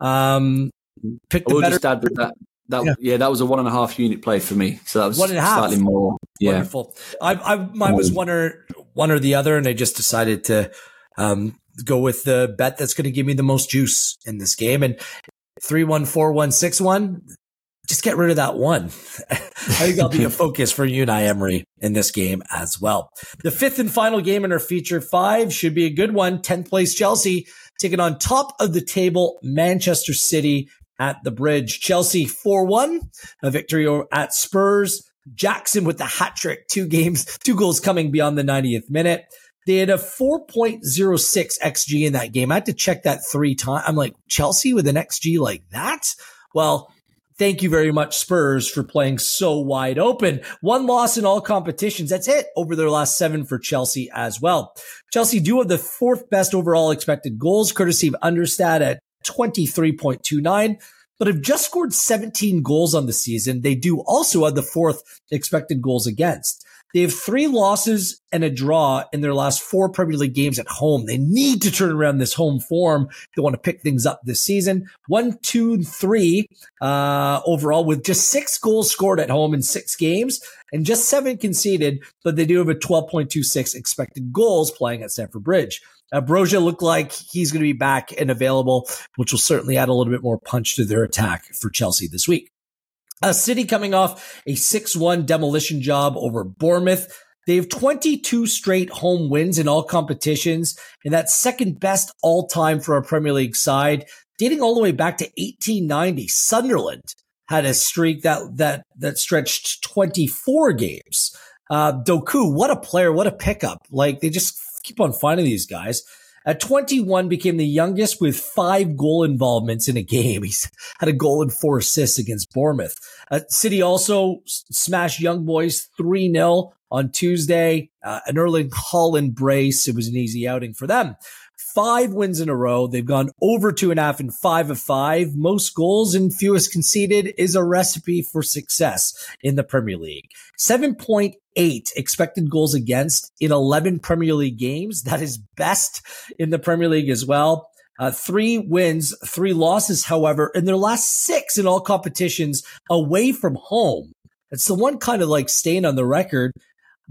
Um, pick the I will better. just add that, that, that yeah. yeah, that was a one and a half unit play for me. So that was one and a half. Slightly more. Yeah. Wonderful. I, I, mine was one or one or the other, and I just decided to um, go with the bet that's going to give me the most juice in this game. And three one four one six one. Just get rid of that one. I think that'll be a focus for Unai Emery in this game as well. The fifth and final game in our feature five should be a good one. tenth place Chelsea taking on top of the table Manchester City at the Bridge. Chelsea four one, a victory at Spurs. Jackson with the hat trick, two games, two goals coming beyond the ninetieth minute. They had a four point oh six X G in that game. I had to check that three times. I'm like, Chelsea with an X G like that? Well, thank you very much, Spurs, for playing so wide open. One loss in all competitions. That's it over their last seven for Chelsea as well. Chelsea do have the fourth best overall expected goals, courtesy of Understat at twenty-three point two nine, but have just scored seventeen goals on the season. They do also have the fourth expected goals against. They have three losses and a draw in their last four Premier League games at home. They need to turn around this home form. They want to pick things up this season. One, two, and three uh, overall, with just six goals scored at home in six games and just seven conceded, but they do have a twelve point two six expected goals playing at Stamford Bridge. Uh, Broja looked like he's going to be back and available, which will certainly add a little bit more punch to their attack for Chelsea this week. Uh, City coming off a six one demolition job over Bournemouth. They have twenty-two straight home wins in all competitions, and that's second best all time for a Premier League side, dating all the way back to eighteen ninety. Sunderland had a streak that that that stretched twenty-four games. Uh, Doku, what a player, what a pickup. Like, they just keep on finding these guys. At twenty-one, became the youngest with five goal involvements in a game. He's had a goal and four assists against Bournemouth. Uh, City also smashed Young Boys three nil on Tuesday. Uh, an Erling Haaland brace. It was an easy outing for them. Five wins in a row. They've gone over two and a half and five of five. Most goals and fewest conceded is a recipe for success in the Premier League. seven point eight expected goals against in eleven Premier League games. That is best in the Premier League as well. Uh, three wins, three losses, however, in their last six in all competitions away from home. It's the one kind of like stain on the record.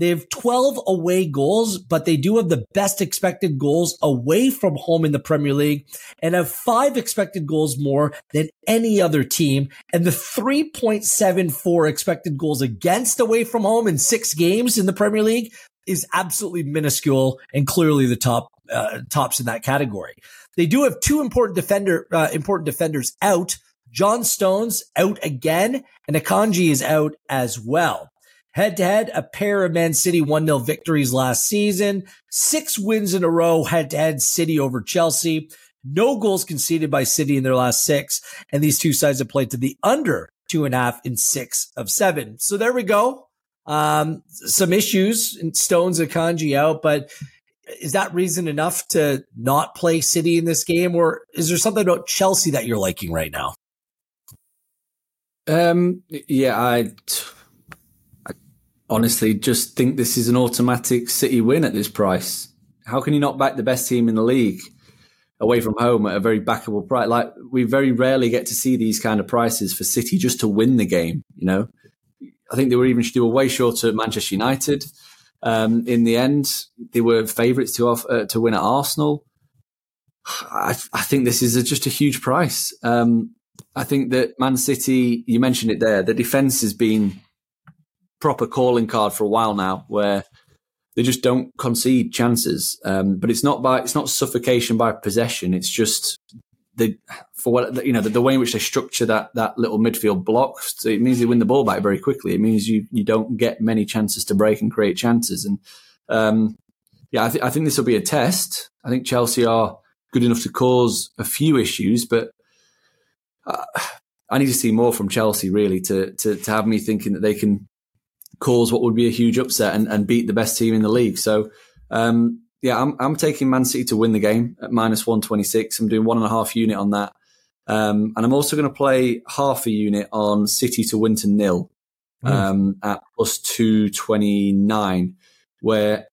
They have twelve away goals, but they do have the best expected goals away from home in the Premier League and have five expected goals more than any other team. And the three point seven four expected goals against away from home in six games in the Premier League is absolutely minuscule and clearly the top uh, tops in that category. They do have two important defender uh, important defenders out. John Stones out again, and Akanji is out as well. Head-to-head, a pair of Man City one nil victories last season. Six wins in a row, head-to-head, City over Chelsea. No goals conceded by City in their last six. And these two sides have played to the under two and a half in six of seven. So there we go. Um, some issues, Stones and Akanji out, but is that reason enough to not play City in this game? Or is there something about Chelsea that you're liking right now? Um, yeah, I... honestly just think this is an automatic City win at this price. How can you not back the best team in the league away from home at a very backable price? Like, we very rarely get to see these kind of prices for City just to win the game, you know? I think they were even they were way short at Manchester United. Um, in the end, they were favourites to off, uh, to win at Arsenal. I, I think this is a, just a huge price. Um, I think that Man City, you mentioned it there, the defence has been proper calling card for a while now, where they just don't concede chances. Um, but it's not by it's not suffocation by possession. It's just the for what you know the, the way in which they structure that that little midfield block. So it means they win the ball back very quickly. It means you you don't get many chances to break and create chances. And um, yeah, I, th- I think this will be a test. I think Chelsea are good enough to cause a few issues, but uh, I need to see more from Chelsea really to to to have me thinking that they can cause what would be a huge upset and, and beat the best team in the league. So, um, yeah, I'm, I'm taking Man City to win the game at minus one twenty-six. I'm doing one and a half unit on that. Um, and I'm also going to play half a unit on City to win to nil um, mm. at plus two twenty-nine, where,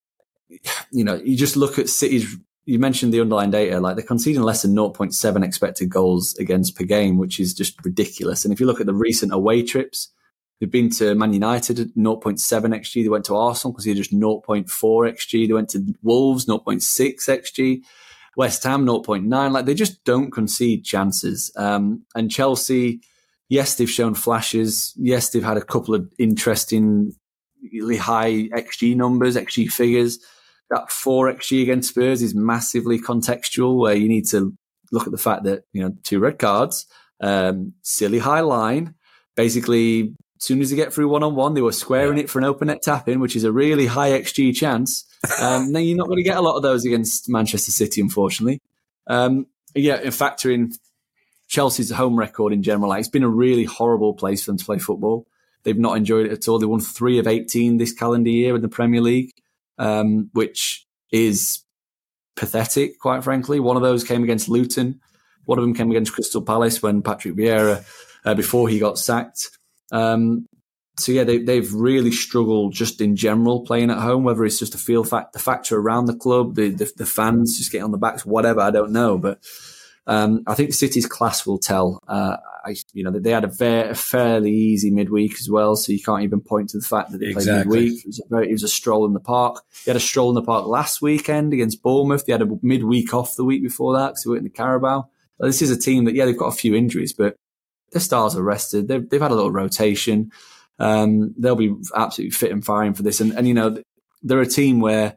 you know, you just look at City's, you mentioned the underlying data, like they're conceding less than zero point seven expected goals against per game, which is just ridiculous. And if you look at the recent away trips, they've been to Man United at zero point seven X G. They went to Arsenal because they just zero point four X G. They went to Wolves, zero point six X G. West Ham, zero point nine. Like, they just don't concede chances. Um, and Chelsea, yes, they've shown flashes. Yes, they've had a couple of interesting, really high X G numbers, X G figures. That four X G against Spurs is massively contextual, where you need to look at the fact that, you know, two red cards, um, silly high line, basically, as soon as they get through one-on-one, they were squaring yeah. it for an open net tap-in, which is a really high X G chance. Um, then you're not going to get a lot of those against Manchester City, unfortunately. Um, yeah, in factoring Chelsea's home record in general, like, it's been a really horrible place for them to play football. They've not enjoyed it at all. They won three of eighteen this calendar year in the Premier League, um, which is pathetic, quite frankly. One of those came against Luton. One of them came against Crystal Palace when Patrick Vieira, uh, before he got sacked. Um, so yeah, they, they've really struggled just in general playing at home, whether it's just a feel fact, the factor around the club, the, the, the fans just getting on the backs, whatever, I don't know. But, um, I think City's class will tell. Uh, I, you know, they had a, very, a fairly easy midweek as well. So you can't even point to the fact that they exactly. played midweek. It was, a very, it was a stroll in the park. They had a stroll in the park last weekend against Bournemouth. They had a midweek off the week before that because they were in the Carabao. But this is a team that, yeah, they've got a few injuries, but their stars are rested. They've, they've had a little rotation. Um, they'll be absolutely fit and firing for this. And, and, you know, they're a team where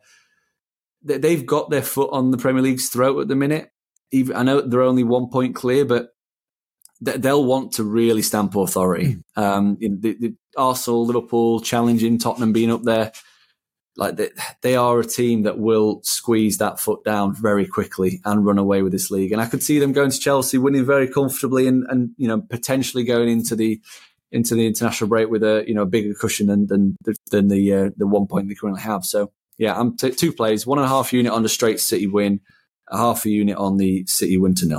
they've got their foot on the Premier League's throat at the minute. Even, I know they're only one point clear, but they'll want to really stamp authority. Um, you know, the, the Arsenal, Liverpool challenging, Tottenham being up there. Like they, they are a team that will squeeze that foot down very quickly and run away with this league. And I could see them going to Chelsea, winning very comfortably, and, and you know, potentially going into the into the international break with a you know a bigger cushion than than, than the uh, the one point they currently have. So yeah, I'm t- two plays, one and a half unit on the straight City win, a half a unit on the City win to nil.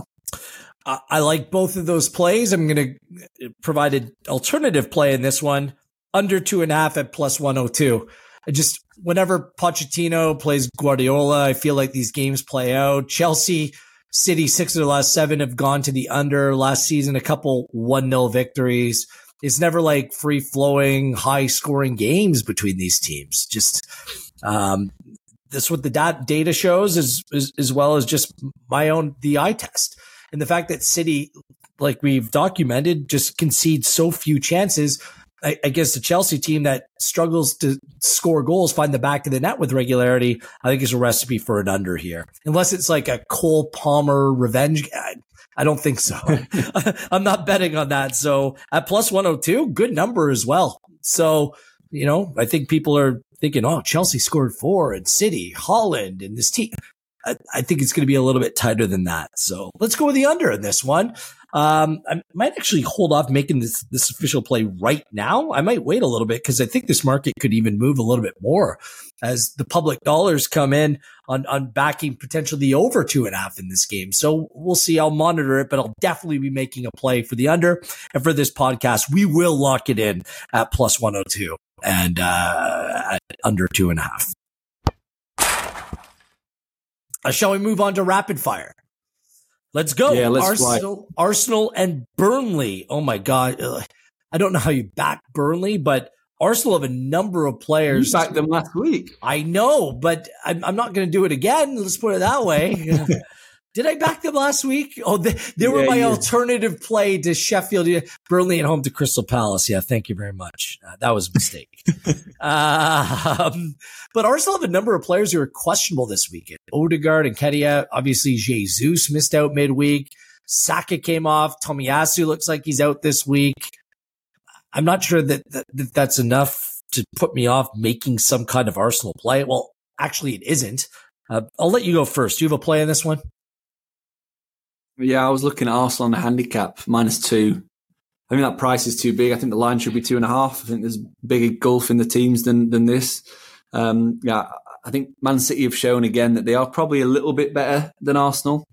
I like both of those plays. I'm going to provide an alternative play in this one, under two and a half at plus one oh two. I just, whenever Pochettino plays Guardiola, I feel like these games play out. Chelsea, City, six of their last seven have gone to the under. Last season, a couple one nil victories. it's never like free flowing, high scoring games between these teams. Just, um, that's what the dat- data shows as, as, as well as just my own, the eye test. And the fact that City, like we've documented, just concedes so few chances. I, I guess the Chelsea team that struggles to score goals, find the back of the net with regularity, I think is a recipe for an under here. Unless it's like a Cole Palmer revenge. I, I don't think so. I'm not betting on that. So at plus one oh two, good number as well. So, you know, I think people are thinking, oh, Chelsea scored four and City, Holland, and this team. I, I think it's going to be a little bit tighter than that. So let's go with the under in this one. Um, I might actually hold off making this, this official play right now. I might wait a little bit because I think this market could even move a little bit more as the public dollars come in on, on backing potentially the over two and a half in this game. So we'll see. I'll monitor it, but I'll definitely be making a play for the under. And for this podcast, we will lock it in at plus one oh two and, uh, at under two and a half. Uh, shall we move on to rapid fire? Let's go. Yeah, let's Arsenal, Arsenal and Burnley. Oh my God. Ugh. I don't know how you back Burnley, but Arsenal have a number of players. You backed them last week. I know, but I'm, I'm not going to do it again. Let's put it that way. Did I back them last week? Oh, they, they were yeah, my yeah. alternative play to Sheffield, Burnley at home to Crystal Palace. Yeah, thank you very much. Uh, that was a mistake. um, but Arsenal have a number of players who are questionable this weekend. Odegaard and Ketia. Obviously, Jesus missed out midweek. Saka came off. Tomiyasu looks like he's out this week. I'm not sure that, that, that that's enough to put me off making some kind of Arsenal play. Well, actually, it isn't. Uh, I'll let you go first. Do you have a play on this one? Yeah, I was looking at Arsenal on the handicap, minus two. I think that price is too big. I think the line should be two and a half. I think there's bigger gulf in the teams than than this. Um, yeah, I think Man City have shown again that they are probably a little bit better than Arsenal.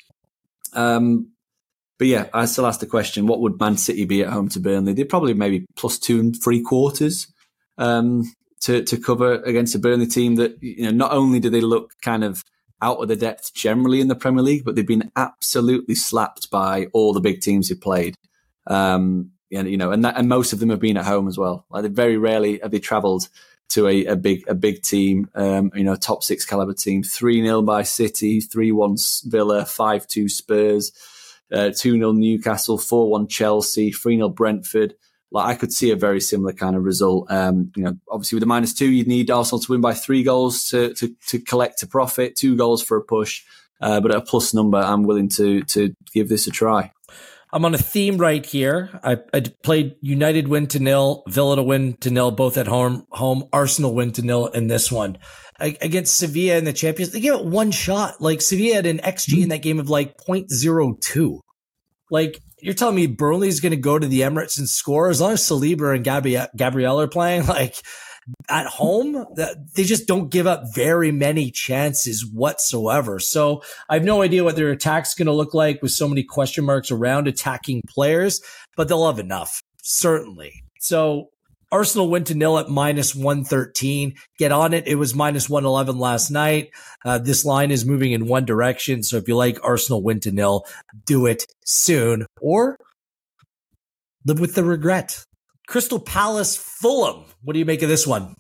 Um, but yeah, I still ask the question, what would Man City be at home to Burnley? They'd probably maybe plus two and three quarters um, to, to cover against a Burnley team that, you know, not only do they look kind of out of the depth generally in the Premier League, but they've been absolutely slapped by all the big teams who played. Um, and, you know, and, that, and most of them have been at home as well. Like, they very rarely have they travelled to a, a big a big team, um, you know, a top six caliber team. three nil by City, three one Villa, five two Spurs, uh, two nil Newcastle, four one Chelsea, three nil Brentford. Like, I could see a very similar kind of result. Um, you know, obviously with the minus two, you'd need Arsenal to win by three goals to to, to collect a profit, two goals for a push. Uh, but at a plus number, I'm willing to to give this a try. I'm on a theme right here. I, I played United win to nil, Villa to win to nil, both at home. Home Arsenal win to nil in this one. I, against Sevilla in the Champions, they gave it one shot. Like, Sevilla had an X G mm-hmm. in that game of like point oh two. Like, you're telling me Burnley's going to go to the Emirates and score? As long as Saliba and Gabriel, Gabriel are playing, like, at home, they just don't give up very many chances whatsoever. So I have no idea what their attack's going to look like with so many question marks around attacking players, but they'll have enough, certainly. So Arsenal went to nil at minus one thirteen. Get on it. It was minus one eleven last night. Uh, this line is moving in one direction. So if you like Arsenal win to nil, do it soon or live with the regret. Crystal Palace, Fulham. What do you make of this one?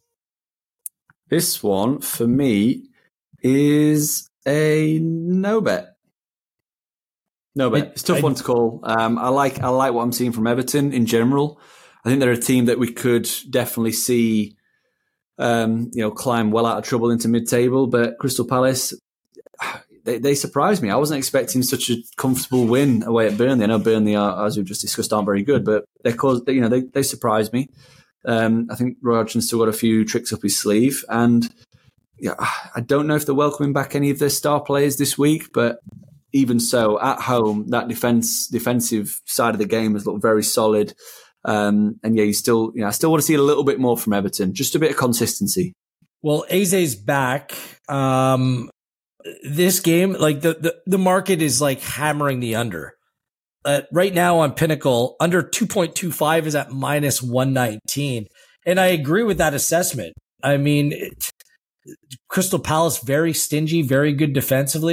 This one, for me, is a no bet. No bet. It's a tough I, one to call. Um, I like I like what I'm seeing from Everton in general. I think they're a team that we could definitely see, um, you know, climb well out of trouble into mid-table. But Crystal Palace, they, they surprised me. I wasn't expecting such a comfortable win away at Burnley. I know Burnley, are, as we've just discussed, aren't very good, but they caused, you know, they, they surprised me. Um, I think Roy Hodgson's still got a few tricks up his sleeve, and yeah, I don't know if they're welcoming back any of their star players this week, but even so, at home, that defense defensive side of the game has looked very solid. Um, and yeah, you still, you know, I still want to see a little bit more from Everton, just a bit of consistency. Well, Eze's back. Um, this game, like the, the, the market is like hammering the under. Uh, right now on Pinnacle, under two point two five is at minus one nineteen. And I agree with that assessment. I mean, it, Crystal Palace, very stingy, very good defensively.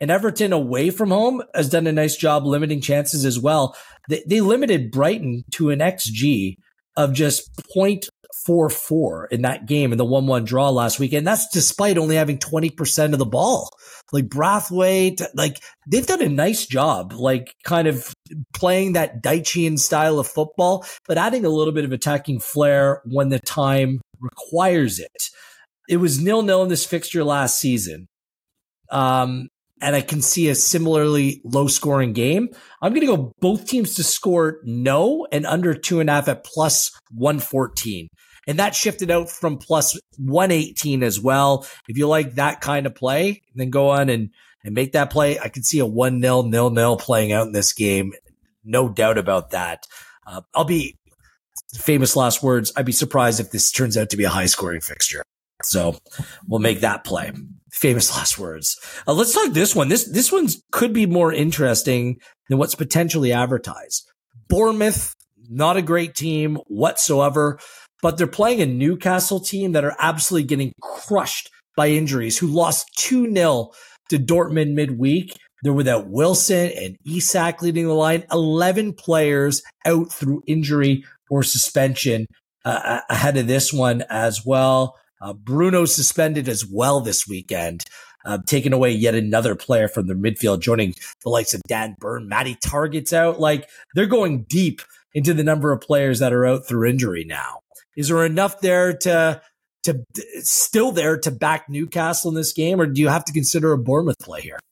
And Everton away from home has done a nice job limiting chances as well. They, they limited Brighton to an X G of just point four four in that game in the one one draw last weekend. That's despite only having twenty percent of the ball. Like Brathwaite, like they've done a nice job, like kind of playing that Dychean style of football, but adding a little bit of attacking flair when the time requires it. It was nil-nil in this fixture last season. Um, and I can see a similarly low-scoring game. I'm going to go both teams to score no and under two and a half at plus one fourteen. And that shifted out from plus one eighteen as well. If you like that kind of play, then go on and, and make that play. I can see a one nil, nil-nil playing out in this game. No doubt about that. Uh, I'll be, famous last words, I'd be surprised if this turns out to be a high-scoring fixture. So we'll make that play. Famous last words. Uh, let's talk this one. This this one could be more interesting than what's potentially advertised. Bournemouth, not a great team whatsoever, but they're playing a Newcastle team that are absolutely getting crushed by injuries, who lost two nil to Dortmund midweek. They're without Wilson and Isak leading the line. eleven players out through injury or suspension uh, ahead of this one as well. Uh, Bruno suspended as well this weekend, uh, taking away yet another player from their midfield, joining the likes of Dan Burn. Matty Target's out. Like, they're going deep into the number of players that are out through injury now. Is there enough there to, to still there to back Newcastle in this game, or do you have to consider a Bournemouth play here?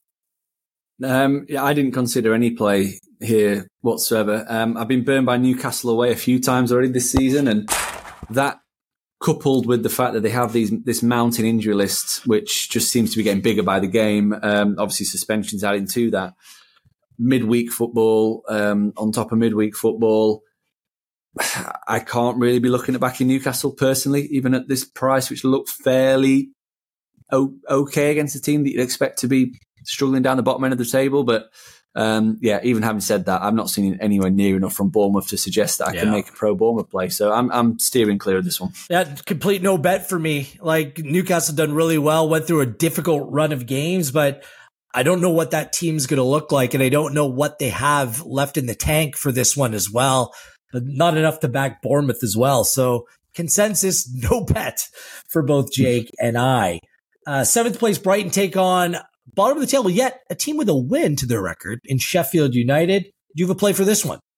Um, yeah, I didn't consider any play here whatsoever. Um, I've been burned by Newcastle away a few times already this season, and that, coupled with the fact that they have these this mounting injury list, which just seems to be getting bigger by the game. Um, obviously, suspensions adding to that. Midweek football, um, on top of midweek football, I can't really be looking at backing Newcastle personally, even at this price, which looked fairly okay against a team that you'd expect to be struggling down the bottom end of the table. But Um, yeah, even having said that, I've not seen it anywhere near enough from Bournemouth to suggest that I yeah. can make a pro Bournemouth play. So I'm I'm steering clear of this one. Yeah, complete no bet for me. Like, Newcastle done really well, went through a difficult run of games, but I don't know what that team's going to look like, and I don't know what they have left in the tank for this one as well. But not enough to back Bournemouth as well. So consensus, no bet for both Jake and I. Uh, seventh place Brighton take on bottom of the table, yet a team with a win to their record in Sheffield United. Do you have a play for this one?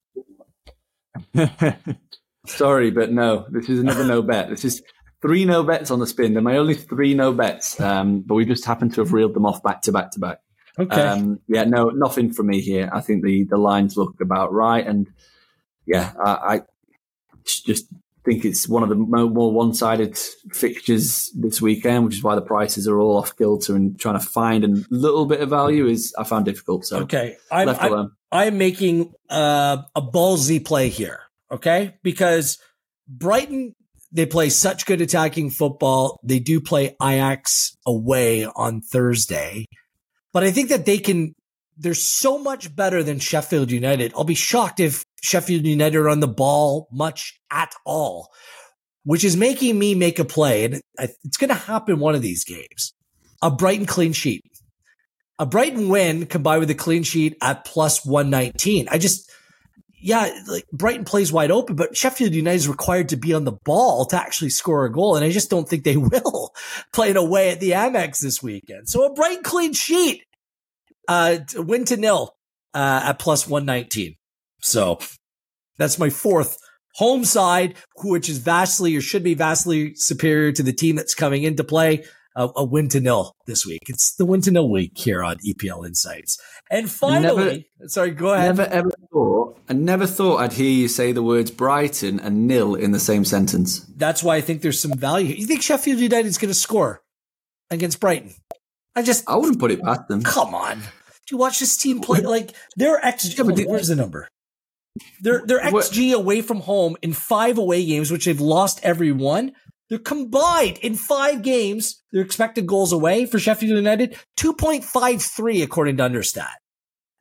Sorry, but no. This is another no bet. This is three no bets on the spin. They're my only three no bets, um, but we just happen to have reeled them off back to back to back. Okay. Um, yeah, no, nothing for me here. I think the, the lines look about right, and yeah, I, I just think it's one of the more, more one-sided fixtures this weekend, which is why the prices are all off kilter, and trying to find a little bit of value is I found difficult. So okay, I'm I'm, I'm making uh, a ballsy play here. Okay, because Brighton, they play such good attacking football. They do play Ajax away on Thursday, but I think that they can. They're so much better than Sheffield United. I'll be shocked if Sheffield United are on the ball much at all, which is making me make a play. And it's going to happen one of these games. A Brighton clean sheet. A Brighton win combined with a clean sheet at plus one nineteen. I just, yeah, like Brighton plays wide open, but Sheffield United is required to be on the ball to actually score a goal. And I just don't think they will playing away at the Amex this weekend. So a Brighton clean sheet. Uh, win to nil, uh, at plus one nineteen. So that's my fourth home side, which is vastly or should be vastly superior to the team that's coming into play. Uh, a win to nil this week. It's the win to nil week here on E P L Insights. And finally, never, sorry, go ahead. Never ever thought, I never thought I'd hear you say the words Brighton and nil in the same sentence. That's why I think there's some value. You think Sheffield United is going to score against Brighton? I just, I wouldn't put it past them. Come on. Do you watch this team play? Like, their X G, yeah, but where's the number? Their, their X G what? away from home in five away games, which they've lost every one. They're combined in five games. Their expected goals away for Sheffield United, two point five three according to Understat.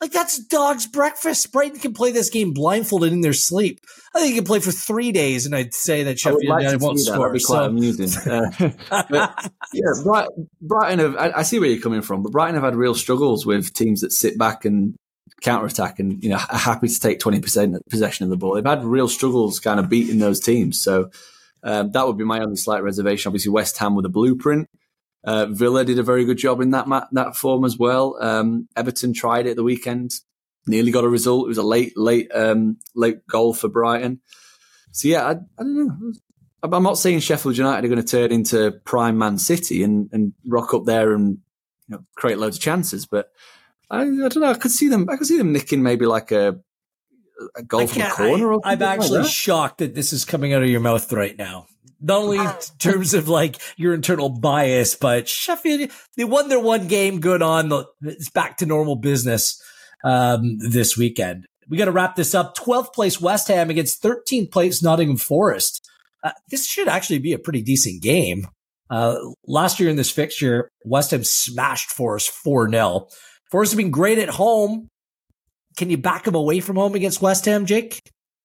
Like, that's dog's breakfast. Brighton can play this game blindfolded in their sleep. I think you can play for three days, and I'd say that Sheffield like United won't score. That'd be quite so. amusing. Uh, but, yeah, Brighton, Brighton have, I, I see where you're coming from, but Brighton have had real struggles with teams that sit back and counter-attack and, you know, are happy to take twenty percent possession of the ball. They've had real struggles kind of beating those teams. So um, that would be my only slight reservation. Obviously, West Ham with a blueprint. Uh, Villa did a very good job in that ma- that form as well. Um, Everton tried it at the weekend, nearly got a result. It was a late, late, um, late goal for Brighton. So yeah, I, I don't know. I'm not saying Sheffield United are going to turn into prime Man City and, and rock up there and, you know, create loads of chances, but I, I don't know. I could see them. I could see them nicking maybe like a, a goal from a corner. Or I, I'm actually like shocked that this is coming out of your mouth right now. Not only in terms of like your internal bias, but Sheffield, they won their one game. Good on the. It's back to normal business um, this weekend. We got to wrap this up. twelfth place West Ham against thirteenth place Nottingham Forest. Uh, this should actually be a pretty decent game. Uh, last year in this fixture, West Ham smashed Forest four nil. Forest have been great at home. Can you back them away from home against West Ham, Jake?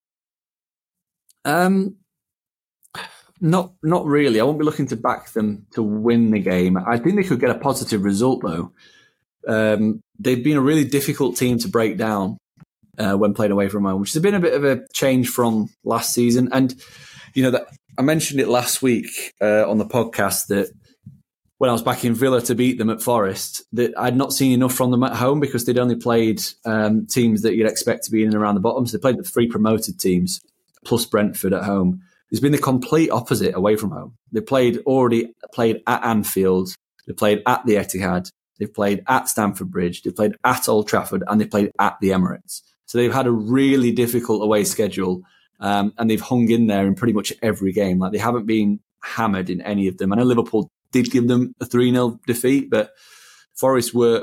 Um, not not really. I won't be looking to back them to win the game. I think they could get a positive result, though. Um, they've been a really difficult team to break down uh, when playing away from home, which has been a bit of a change from last season. And, you know, that I mentioned it last week uh, on the podcast that when I was back in Villa to beat them at Forest, that I'd not seen enough from them at home because they'd only played um, teams that you'd expect to be in and around the bottom. So they played the three promoted teams plus Brentford at home. It's been the complete opposite away from home. They played already played at Anfield. They played at the Etihad. They've played at Stamford Bridge. They played at Old Trafford, and they played at the Emirates. So they've had a really difficult away schedule, um, and they've hung in there in pretty much every game. Like, they haven't been hammered in any of them. I know Liverpool did give them a three nil defeat, but Forest were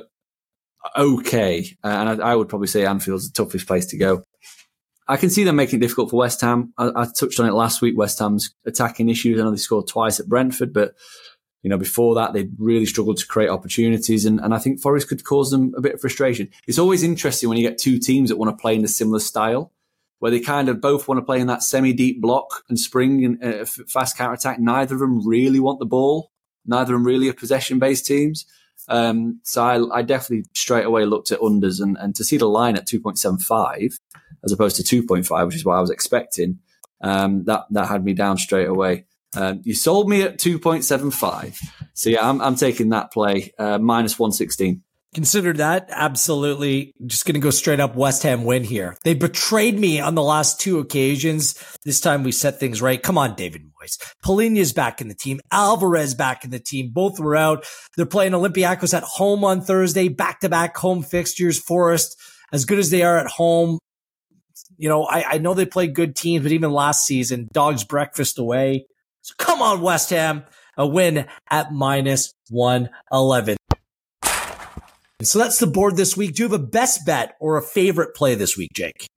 okay. Uh, and I, I would probably say Anfield's the toughest place to go. I can see them making it difficult for West Ham. I, I touched on it last week, West Ham's attacking issues. I know they scored twice at Brentford, but you know, before that, they really struggled to create opportunities. And, and I think Forest could cause them a bit of frustration. It's always interesting when you get two teams that want to play in a similar style, where they kind of both want to play in that semi-deep block and spring and uh, fast counter-attack. Neither of them really want the ball. Neither of them really are possession-based teams. Um, so I, I definitely straight away looked at unders, and, and to see the line at two point seven five as opposed to two point five, which is what I was expecting, um, that, that had me down straight away. Um, you sold me at two point seven five. So yeah, I'm, I'm taking that play, uh, minus one sixteen. Consider that. Absolutely. Just going to go straight up West Ham win here. They betrayed me on the last two occasions. This time we set things right. Come on, David Moyes. Polina's back in the team. Alvarez back in the team. Both were out. They're playing Olympiacos at home on Thursday. Back-to-back home fixtures. Forest, as good as they are at home, you know, I, I know they play good teams, but even last season, dog's breakfast away. So come on, West Ham. A win at minus one eleven. So that's the board this week. Do you have a best bet or a favorite play this week, Jake?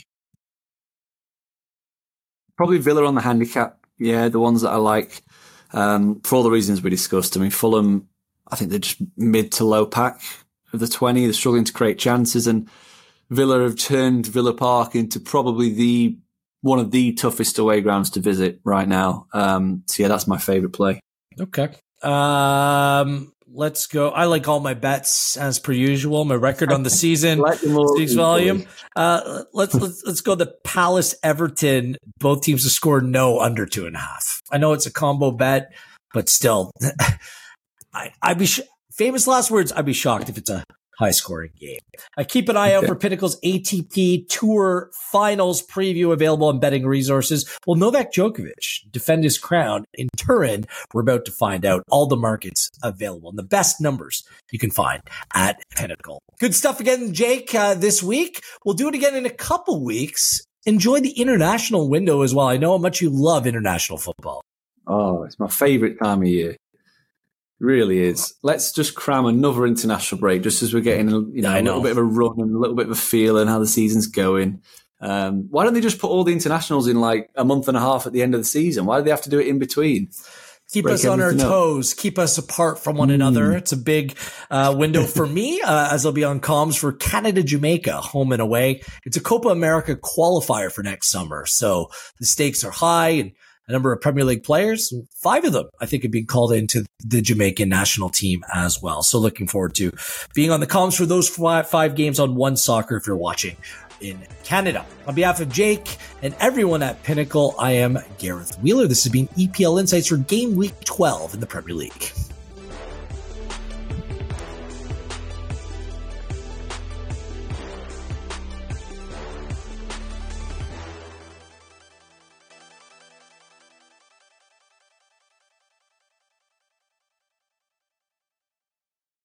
Probably Villa on the handicap. Yeah, the ones that I like, um, for all the reasons we discussed. I mean, Fulham, I think they're just mid to low pack of the twenty. They're struggling to create chances, and Villa have turned Villa Park into probably the one of the toughest away grounds to visit right now. Um, so yeah, that's my favorite play. Okay. Um, let's go. I like all my bets as per usual. My record on the season speaks volume. Uh, let's, let's, let's go the Palace Everton. Both teams to score no under two and a half. I know it's a combo bet, but still, I, I'd be sh- famous last words. I'd be shocked if it's a high scoring game. I keep an eye out for Pinnacle's A T P Tour Finals preview available on betting resources. Will Novak Djokovic defend his crown in Turin? We're about to find out. All the markets available and the best numbers you can find at Pinnacle. Good stuff again, Jake, uh, this week. We'll do it again in a couple weeks. Enjoy the international window as well. I know how much you love international football. Oh, it's my favorite time of year. Really is. Let's just cram another international break just as we're getting you know, a little bit of a run and a little bit of a feel and how the season's going. Um, why don't they just put all the internationals in like a month and a half at the end of the season? Why do they have to do it in between? Keep us on our toes. Up. Keep us apart from one mm. another. It's a big uh, window for me, uh, as I'll be on comms for Canada, Jamaica, home and away. It's a Copa America qualifier for next summer. So the stakes are high, and a number of Premier League players, five of them, I think, have been called into the Jamaican national team as well. So looking forward to being on the comms for those five, five games on One Soccer if you're watching in Canada. On behalf of Jake and everyone at Pinnacle, I am Gareth Wheeler. This has been E P L Insights for Game Week twelve in the Premier League.